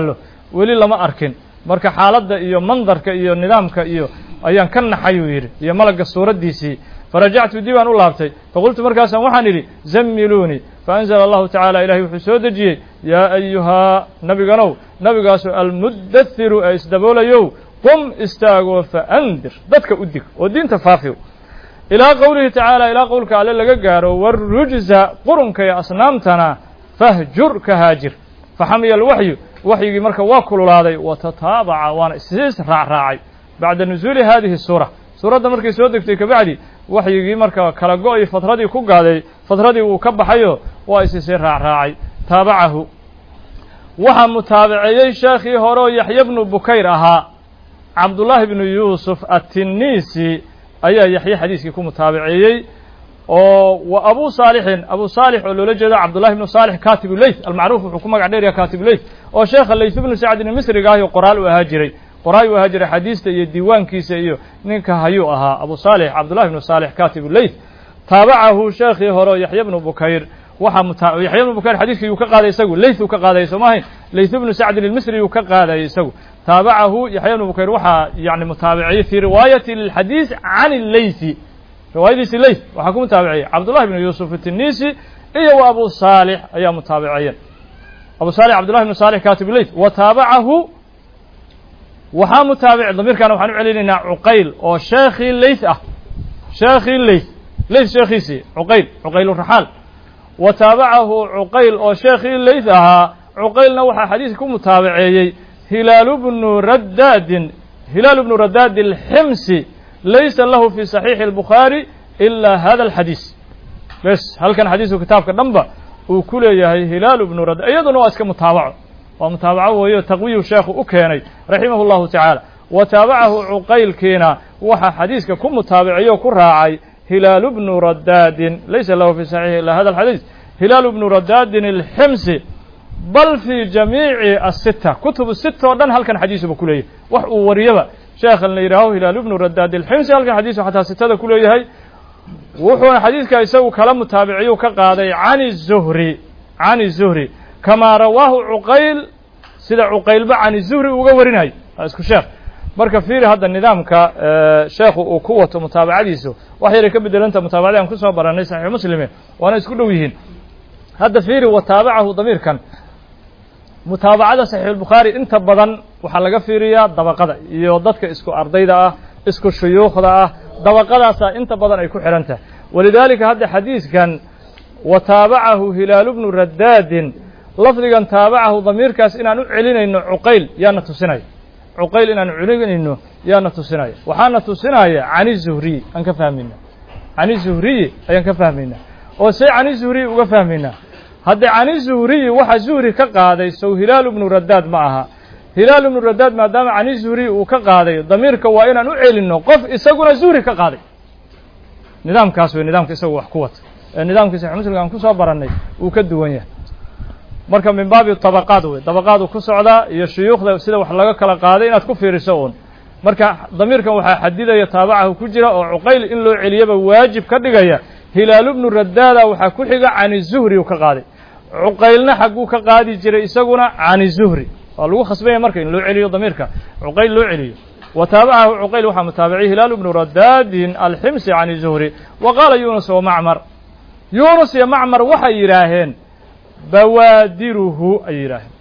weli lama arkin marka xaaladda iyo mandarka iyo nidaamka iyo ayaan ka naxay uu yidhi iyo malagga suuraddiisii farajactu dib aan u laabtay faqultu markaasaan waxaan idhi zammiluunii faanzala allahu tacaala ilahay wuxuu soo dejiyey yaa ayuhaa nabiganow nabigaasu almuddathiru ee isdaboolayow qum istaagoo faandir dadka u dig oo diinta faafiw ilaa qowlihi tacaala ilaa qowlka alle laga gaaro warrujza qurunka iyo asnaamtana fahjur ka haajir faxamiya alwaxyu waxyigii marka waa kululaaday watataabaca waana isiis raacraacay bacda nusuuli hadihi suura suuradda markay soo degtay kabacdi waxyigii marka kala go-ay fatradii ku gaaday fatradii uu ka baxayo waa isisii raacraacay taabacahu waxaa mutaabaceeyey sheekhii hore oo yaxya bnu bukayr ahaa cabdullaahi bnu yuusuf attinisi ayaa yaxye xadiiskii ku mutaabaceeyey oo wa abu saalixin abu saalix oo loola jeedo cabdullahi bnu saalix katibu leyth almacruuf wuxuu ku magac dheeraya katibu leyth oo sheekha layth bnu sacdin misriga ah oo qoraal u ahaa jiray xadiista iyo diiwaankiisa iyo ninka hayuu ahaa abu saalix cabdullahi bnu saalix katibu leyth taabacahu sheekhii hore oo yaxya bnu bukayr waxaa yaxya bnu bukayr xadiiskii yuu ka qaaday isagu leyth uu ka qaadayay soo maahayn layth bnu sacdin ilmisri yuu ka qaadayay isagu taabacahu yaxya bnu bukayr waxaa yani mutaabiciyey fii riwaayati lxadiis can leythi riwaayadiisi leyth waxaa ku mutaabiciyey cabdullahi bnu yuusuf atinisi iyo wa abu saalix ayaa mutaabiciyeen abu saalix cabdullahi bnu saalix katibu leyth wa taabacahu waxaa mutaabic damiirkaana waxaan u celinaynaa cuqayl oo sheekhii leyth ah sheekhii leyth sheekhiisii cuqayluraxaal wa taabacahu cuqayl oo sheekhii leyth ahaa cuqaylna waxaa xadiiska ku mutaabaceeyey hilaalu bnu radaad alximsi laysa lahu fi saxiixi albukhaari ilaa hada alxadiis bes halkan xadiisku kitaabka dhanba uu ku leeyahay hilaalu bnu radaad iyaduna waa iska mutaabaco waa mutaabaco weeyo taqwiyu sheekhu u keenay raximahu llahu tacaala wa taabacahu cuqaylkiina waxaa xadiiska ku mutaabaceeyo ku raacay hilaalu bnu radaadin laysa lahu fi saxiixi ilaa hada alxadiis hilaalu bnu radaadin alximsi bal fii jamiici asita kutubu sita oo dhan halkan xadiisuba ku leeyahay wax uu wariyaba sheekhan la yidhaaho hilaalu bnu radaad alximsi halkan xadiisu xataa sitada ku leeyahay wuxuuna xadiiska isagu kala mutaabiciyu ka qaaday can zuhri kamaa rawaahu cuqayl sida cuqaylba can zuhri uga warinayo waa isku sheekh marka fiiri hadda nidaamka sheekhu uu ku wato mutaabacadiisu wax yaray ka bedelanta mutaabacadii aan kusoo barannay saxiix muslime waana isku dhow yihiin hadda fiiri wa taabacahu damiirkan mutaabacada saxiixulbukhaari inta badan waxaa laga fiiriyaa dabaqada iyo dadka isku ardayda ah isku shuyuukhda ah dabaqadaasaa inta badan ay ku xidhan tahay walidaalika hadda xadiiskan wa taabacahu hilaalu bnu radaadin lafdigan taabacahu damiirkaas inaan u celinayno cuqayl yaana tusinaya cuqayl inaan celinayno yaana tusinaya waxaana tusinaya cani zuhriyi aan ka fahmayna cani zuhriyi ayaan ka fahmaynaa oo say cani zuhriyi uga fahmaynaa hadda cani zuhriyi waxa zuhri ka qaaday sow hilaalu bnu radaad ma aha hilaalu bnu radaad maadaama cani zuhriyi uu ka qaaday damiirka waa inaan u celinno qof isaguna zuhri ka qaaday nidaamkaas wey nidaamka isagu wax ku wata ee nidaamkii saxiix muslimka aan kusoo barannay uu ka duwan yahay marka min baabi tabaqaad wey dabaqaadu ku socdaa iyo shuyuukhda sida wax laga kala qaaday inaad ku fiiriso uun marka damiirkan waxaa xadidaya taabacahu ku jira oo cuqayl in loo celiyaba waajib ka dhigaya hilaalu bnu radaada waxaa ku xiga cani zuhri uu ka qaaday cuqaylna xagguu ka qaadi jiray isaguna cani zuhri waa lagu khasbanya marka in loo celiyo damiirka cuqayl loo celiyo wa taabacahu cuqayl waxaa mutaabiciyey hilaalu bnu radaadin alximsi cani zuhri wa qaala yunus wa macmar yunus iyo macmar waxay yidhaaheen bawaadiruhu ay yidhaaheen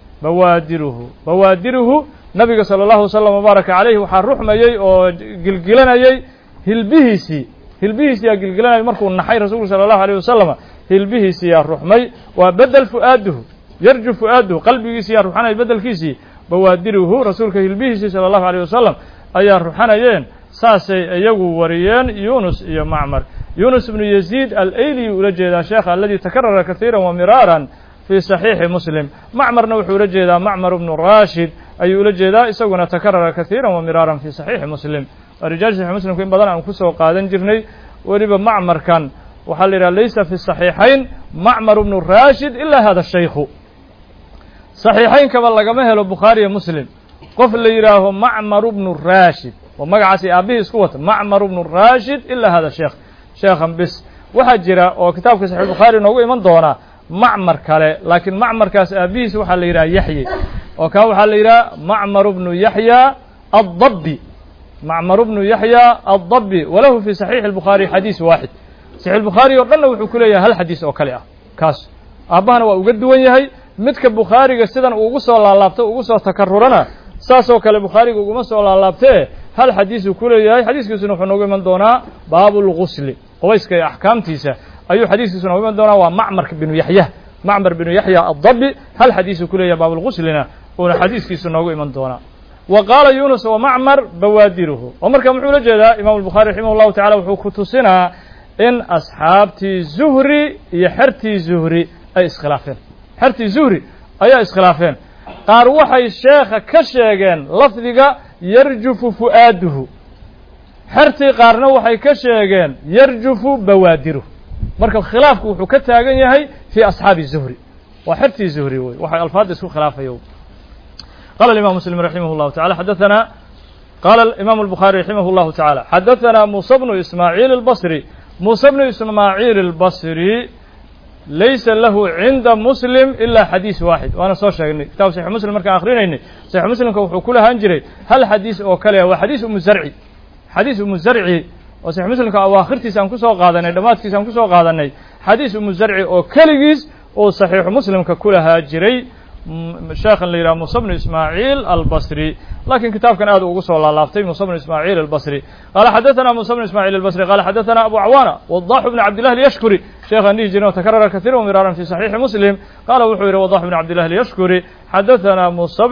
bawaadiruhu nabiga sala allahu wasalam wabaaraka calayhi waxaa ruxmayey oo gilgilanayey hilbihiisiyaa gilgilanayay markuu naxay rasuulku sala allahu alayh wasalama hilbihiisiyaa ruxmay waa bedel fu'aaduhu yarju fu'aaduhu qalbigiisiyaa ruxanaya bedelkiisii bawaadiruhu rasuulka hilbihiisii sala allahu alayh wasalam ayaa ruxanayeen saasay iyagu wariyeen yunus iyo macmar yunus bnu yaziid alayli ula jeedaa sheekha aladii takarara kaiira wa miraaran fii saxiixi muslim macmarna wuxuu ula jeedaa macmar bnu rashid ayuu ula jeedaa isaguna takarara kaiira wa miraaran fii saxiixi muslim waa rijaal saxiix muslimku in badan aan kusoo qaadan jirnay weliba macmarkan waxaa la yidhaha laysa fi saxiixayn macmar bnu rashid ilaa hada shaykhu saxiixaynkaba lagama helo bukhaariyo muslim qof la yidhaaho macmar bnu rashid oo magacaasi aabihii isku wata macmar bnu rashid ilaa hada sheekh sheekhan bis waxaa jira oo kitaabka saxiix bukhaari noogu iman doonaa macmar kale laakiin macmarkaas aabihiis waxaa la yidhaha yaxye وكان وحال معمر بن يحيى الضبي، معمر بن يحيى الضبي، وله في صحيح البخاري حديث واحد. صحيح البخاري وقلنا وحكوليه هل حديث أو كليه كاس أبانا وأوجد وياهي متك البخاري قصدا وقصة الله لابته وقصة تكررنا ساسو كله البخاري وقصة الله لابته هل حديث كليه حديث كسنو حنوجي من دونا باب الغسل قويس كي أحكام تيسا أي حديث كسنو من دونا ومعمر بن يحيى، معمر بن يحيى الضبي هل حديث كليه باب الغسلنا ولا حديث كسنو من دونا. وقال يونس ومعمر بوادره ومركا محول جدا إمام البخاري رحمه الله تعالى وحكتسنا إن أصحابتي زهري يحرتي زهري أي إسخلافين، حرتي زهري أي إسخلافين. قال وحي الشيخ كشيغين لفظك يرجف فؤاده، حرتي قارنا وحي كشيغين يرجف بوادره. مركا الخلاف وحكتاغين يهي في أصحاب الزهري وحرتي زهري وحي الفاظ يسكو خلافه يوم. قال الإمام مسلم رحمه الله تعالى حدثنا، قال الإمام البخاري رحمه الله تعالى حدثنا موسى بن إسماعيل البصري. موسى بن إسماعيل البصري ليس له عند مسلم إلا حديث واحد، وأنا صار شايفني كتاب صحيح مسلم مركا آخرين صحيح مسلم كوحكولها هنجري هل حديث أو كله وحديث أم الزرعي، حديث أم الزرعي وصحيح مسلم كأواخرتي سامكسو قادني دماتكي سامكسو قادني حديث أم الزرعي أو كلجيس أو صحيح مسلم ككلها جري شيخ اللي يرى موسى بن إسماعيل البصري، لكن كتاب كان هذا وقصه الله لافتي موسى بن إسماعيل البصري. قال حدثنا موسى بن إسماعيل البصري قال حدثنا أبو عوانة وضاح بن عبد الله اليشكري، شيخ النيجي وتكرر كثيرا ومرارا في صحيح مسلم. قال وحوير وضاح بن عبد الله اليشكري حدثنا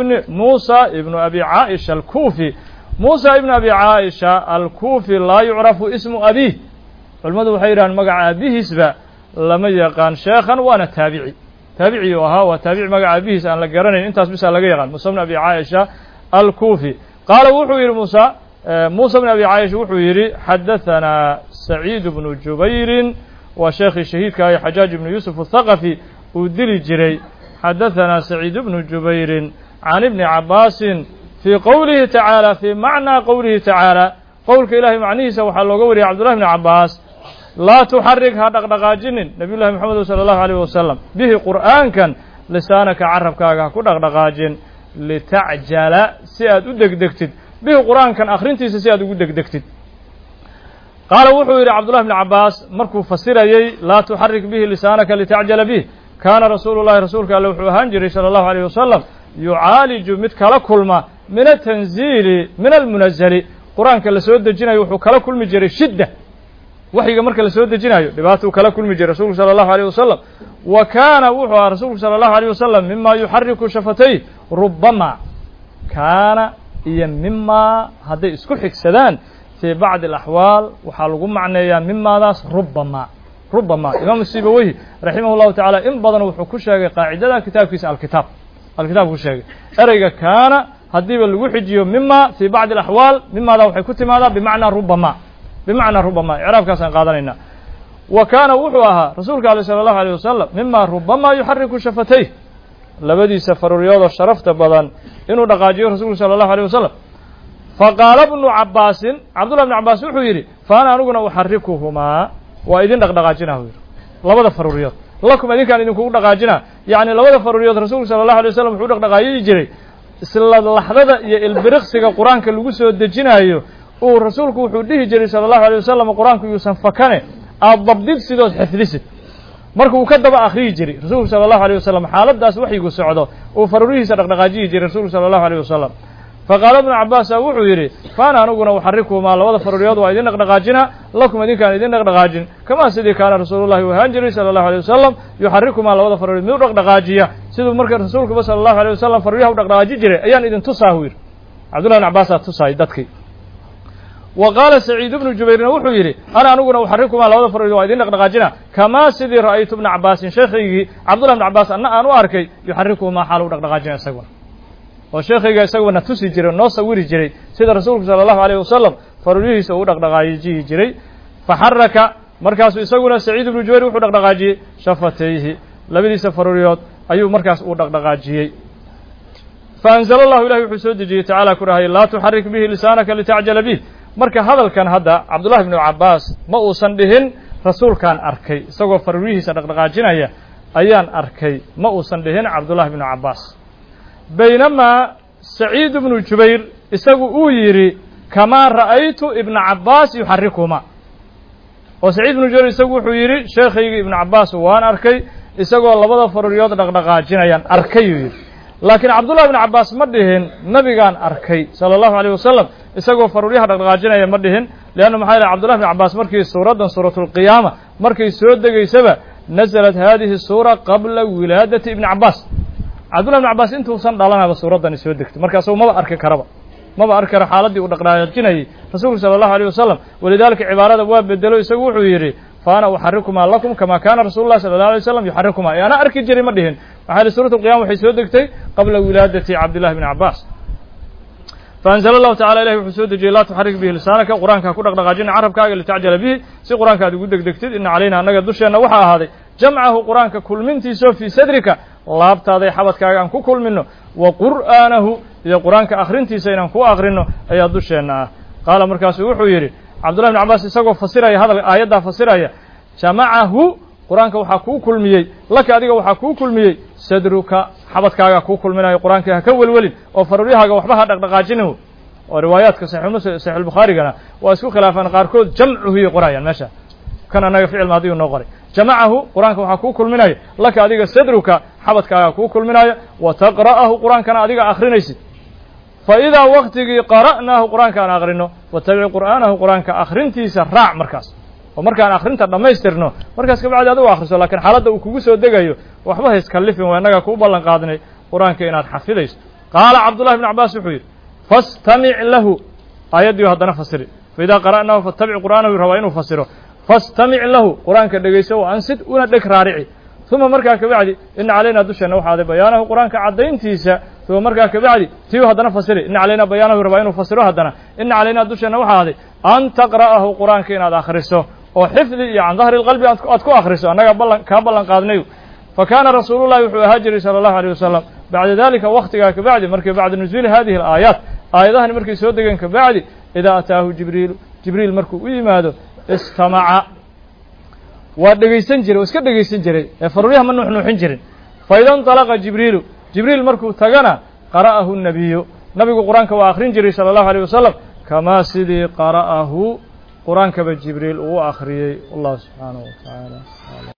موسى بن أبي عائشة الكوفي. موسى بن أبي عائشة الكوفي لا يعرف اسم أبيه، والمدو حيران مقع أبيه اسبه لما يقان شيخا وانا تابعي وها وتابع مقع أبيه سأل لقرنين انتاس بس لقيقان موسى بن أبي عائشة الكوفي. قال وحوير موسى بن أبي عائشة وحوير حدثنا سعيد بن جبير وشيخ الشهيد كاي حجاج بن يوسف الثقفي ودلي جري. حدثنا سعيد بن جبير عن ابن عباس في قوله تعالى في معنى قوله تعالى قولك إلهي معنيه سوحى الله قولي عبد الله بن عباس لا تحركها دقدقاجن نبي الله محمد صلى الله عليه وسلم به قرآن كان لسانك عربكاغا كدقدقاجن لتعجل سياد ودقدقتد به قرآن كان آخرينتي سياد ودقدقتد. قال وحوير عبد الله بن عباس مركو فسريي لا تحرك به لسانك لتعجل به كان رسول الله رسولك الله هنجري صلى الله عليه وسلم يعالج متكلا كلمة من التنزيل من المنزل قرآن كلا سود الجنة يوحو كلا كل مجري شدة وحي مركا لسود الجنة دباتو كلا كل مجري رسول صلى الله عليه وسلم. وكان وحو رسول صلى الله عليه وسلم مما يحرك شفتيه ربما كان مما هذا اسكو حكسدان في بعض الأحوال وحالقوا معنى مما ناس ربما إمام السيبويه رحمه الله تعالى إن بدن وحكوشة قاعدة كتاب كيس الكتاب كوشة أرجع كان هديب الوحيد مما في بعض الأحوال مما لو حكوت ماذا بمعنى ربما إعراب كاسن قادرنا. وكان وحوها رسولك عليه صلى الله عليه وسلم مما ربما يحرك شفتيه لبدي سفر الرياض الشرفت بدن إنه دقاجي رسول صلى الله عليه وسلم. فقال ابن عباس عبد الله بن عباس وحيري فأنا أنقنا أحركهما وإذن دقاجنا لبدا فروريات لكم إذن كان إنكم دقاجنا يعني لبدا فروريات رسول صلى الله عليه وسلم وحو دقاجي يجري سلا اللحظة البرخسك القرآن كاللغوس ودجنا ورسولك وحو ديه جري صلى الله عليه وسلم القرآن كيوسن فكانه الضبديد سيدوت حفظيسد markuu ka daba akhriyi jiray rasuulku sallallahu alayhi wasallam xaaladaas waxigu socdo oo farurihiisa dhaqdhaqaajiyi jiray rasuulku sallallahu alayhi wasallam. faqala ibn abbas wuxuu yiri faana anuguna waxariku ma labada faruriyood waa idin dhaqdhaqaajina lakum idinkaan idin dhaqdhaqaajin kama sidii kaana rasuulullaahi wa hanjiri sallallahu alayhi wasallam yuhariku ma labada faruriyood mid dhaqdhaqaajiya sidoo marka rasuulku sallallahu alayhi wasallam faruriyaha dhaqdhaqaaji jiray ayaan idin tusaahir abdullah ibn abbas tusaay dadkii. وقال سعيد بن جبير وحيري أنا أنقنا أحركما لو ظفر وإذن نقدقاجنا كما سيدي رأيت ابن عباس شيخي عبد الله بن عباس أنا أركي يحركهما حاله نقدقاجنا سجوا وشيخي سجوا نتوسي جري نص وري جري سيد الرسول صلى الله عليه وسلم فرجيه سو نقدقاجي جري فحرك مركز سجوا سعيد بن جبير وحو نقدقاجي شفتيه لبدي سفروريات أيو مركز نقدقاجي. فأنزل الله إليه حسود تعالى كرهي لا تحرك به لسانك لتعجل به. marka hadalkan hadda Abdullah ibn Abbas ma uusan dhihin rasuulkan arkay isagoo farwihiisa dhaqdhaqaajinaya ayaan arkay ma uusan dhihin Abdullah ibn Abbas baynamaa saciid ibnu jubayr isagu uu yidhi kamaa ra'aytu ibna cabbaas yuxarikuma oo saciid ibnu jubayr isagu wuxuu yidhi sheekhaygii ibnu cabbaas waan arkay isagoo labada faruuryood dhaqdhaqaajinayaan arkayuu yidhi laakiin cabdullahi ibnu cabbaas ma dhihin nabigaan arkay sala allahu alayh wasalam isagoo faruuryaha dhaqdhaqaajinaya ma dhihin leanna maxaa yahay cabdullahi ibnu cabbaas markii suuraddan suuratulqiyaama markay soo degaysaba nasalat haadihi suura qabla wilaadati ibni cabbaas cabdullahi ibnu cabbaas intuusan dhalanaba suuraddani soo degtay marka asagu maba arki karaba maba arki karo xaaladdii uu dhaqdhaqaajinayay rasuulku sala allahu alayh wasalam walidaalika cibaarada waa bedelo isagu wuxuu yidhi faana uxarikumaa lakum kama kaana rasuulu llahi sala allahu alay wasalam yuxarikumaa ee ana arki jiray ma dhihin maxaa yahay suuratu alqiyama waxay soo degtay qabla wilaadati cabdillahi bni cabbaas faanzala allahu tacala ilahi wuxuu soo dejiyey laa tuxarik bihi lisaanaka qur-aanka ku dhaqdhaqaajina carabkaaga litacjala bihi si qur-aanka aad ugu degdegtid ina calayna annaga dusheenna waxaa ahaaday jamcahu qur-aanka kulmintiisoo fii sadrika laabtaaday xabadkaaga aan ku kulmino wa qur'aanahu iyo qur-aanka akhrintiisa inaan ku akhrino ayaa dusheenna ah qaala markaasuu wuxuu yidhi cabdullahi bn cabbaas isagoo fasiraya aayaddaa fasiraya jamacahu qur-aanka waxaa kuu kulmiyey laka adiga waxaa kuu kulmiyey sadruka xabadkaagaa kuu kulminayo qur-aankii ha ka welwelin oo faruuryahaaga waxba ha dhaqdhaqaajinin oo riwaayaadka saxiixulbukhaarigana waa isku khilaafaan qaarkood jamcuhiyay qorayaan meesha kan annaga ficil maadiyuu noo qoray jamacahu qur-aanka waxaa kuu kulminayo laka adiga sadruka xabadkaagaa kuu kulminayo wa taqra'ahu qur-aankana adiga akhrinaysid faidaa waktigii qara'naahu qur-aanka aan akhrino watabic qur'aanahu qur-aanka akhrintiisa raac markaas oo markaan akhrinta dhammaystirno markaas kabacdi adigu akhriso laakiin xaaladda uu kugu soo degayo waxba ha iskallifin waa innagaa kuu ballan qaadnay qur-aanka inaad xafidayso qaala cabdullahi bn cabbaas wuxuu yidhi fastamic lahu aayaddii haddana fasiri faidaa qara'naahu fattabic qur'aanahu rabaa inuu fasiro fastamic lahu qur-aanka dhegayso wa ansid una dheg raarici uma markaa kabacdi ina calaynaa dusheenna waxa aday bayaanahu qur-aanka caddayntiisa uma markaa kabacdi tiyu haddana fasiri ina calaynaa bayaanahu rabaa inuu fasiro haddana ina calaynaa dusheenna waxa aday an taqra'ahu qur-aanka inaad akhriso oo xifdi iyo can dahri lqalbi aad ku akhriso annagaa kaa ballan qaadnayu fa kaana rasuulullahi wuxuu ahaa jiray sala allahu alayh wasalam bacda dalika waktigaa kabacdi markii bacda nuzuuli hadihi alaayaat aayadahani markay soo degeen kabacdi idaa ataahu jibriil markuu u yimaado istamaca waa dhegaysan jiray oo iska dhegaysan jiray ee faruuryaha ma nuuxnuuxin jirin faida inطalaqa jibriil markuu tagana qara'ahu nabiyu nabigu qur-aanka waa akhrin jiray sala allahu alayh wasalam kamaa sidii qara'ahu qur-aankaba jibriil uu akhriyey wallahu subxaanahu wa tacaala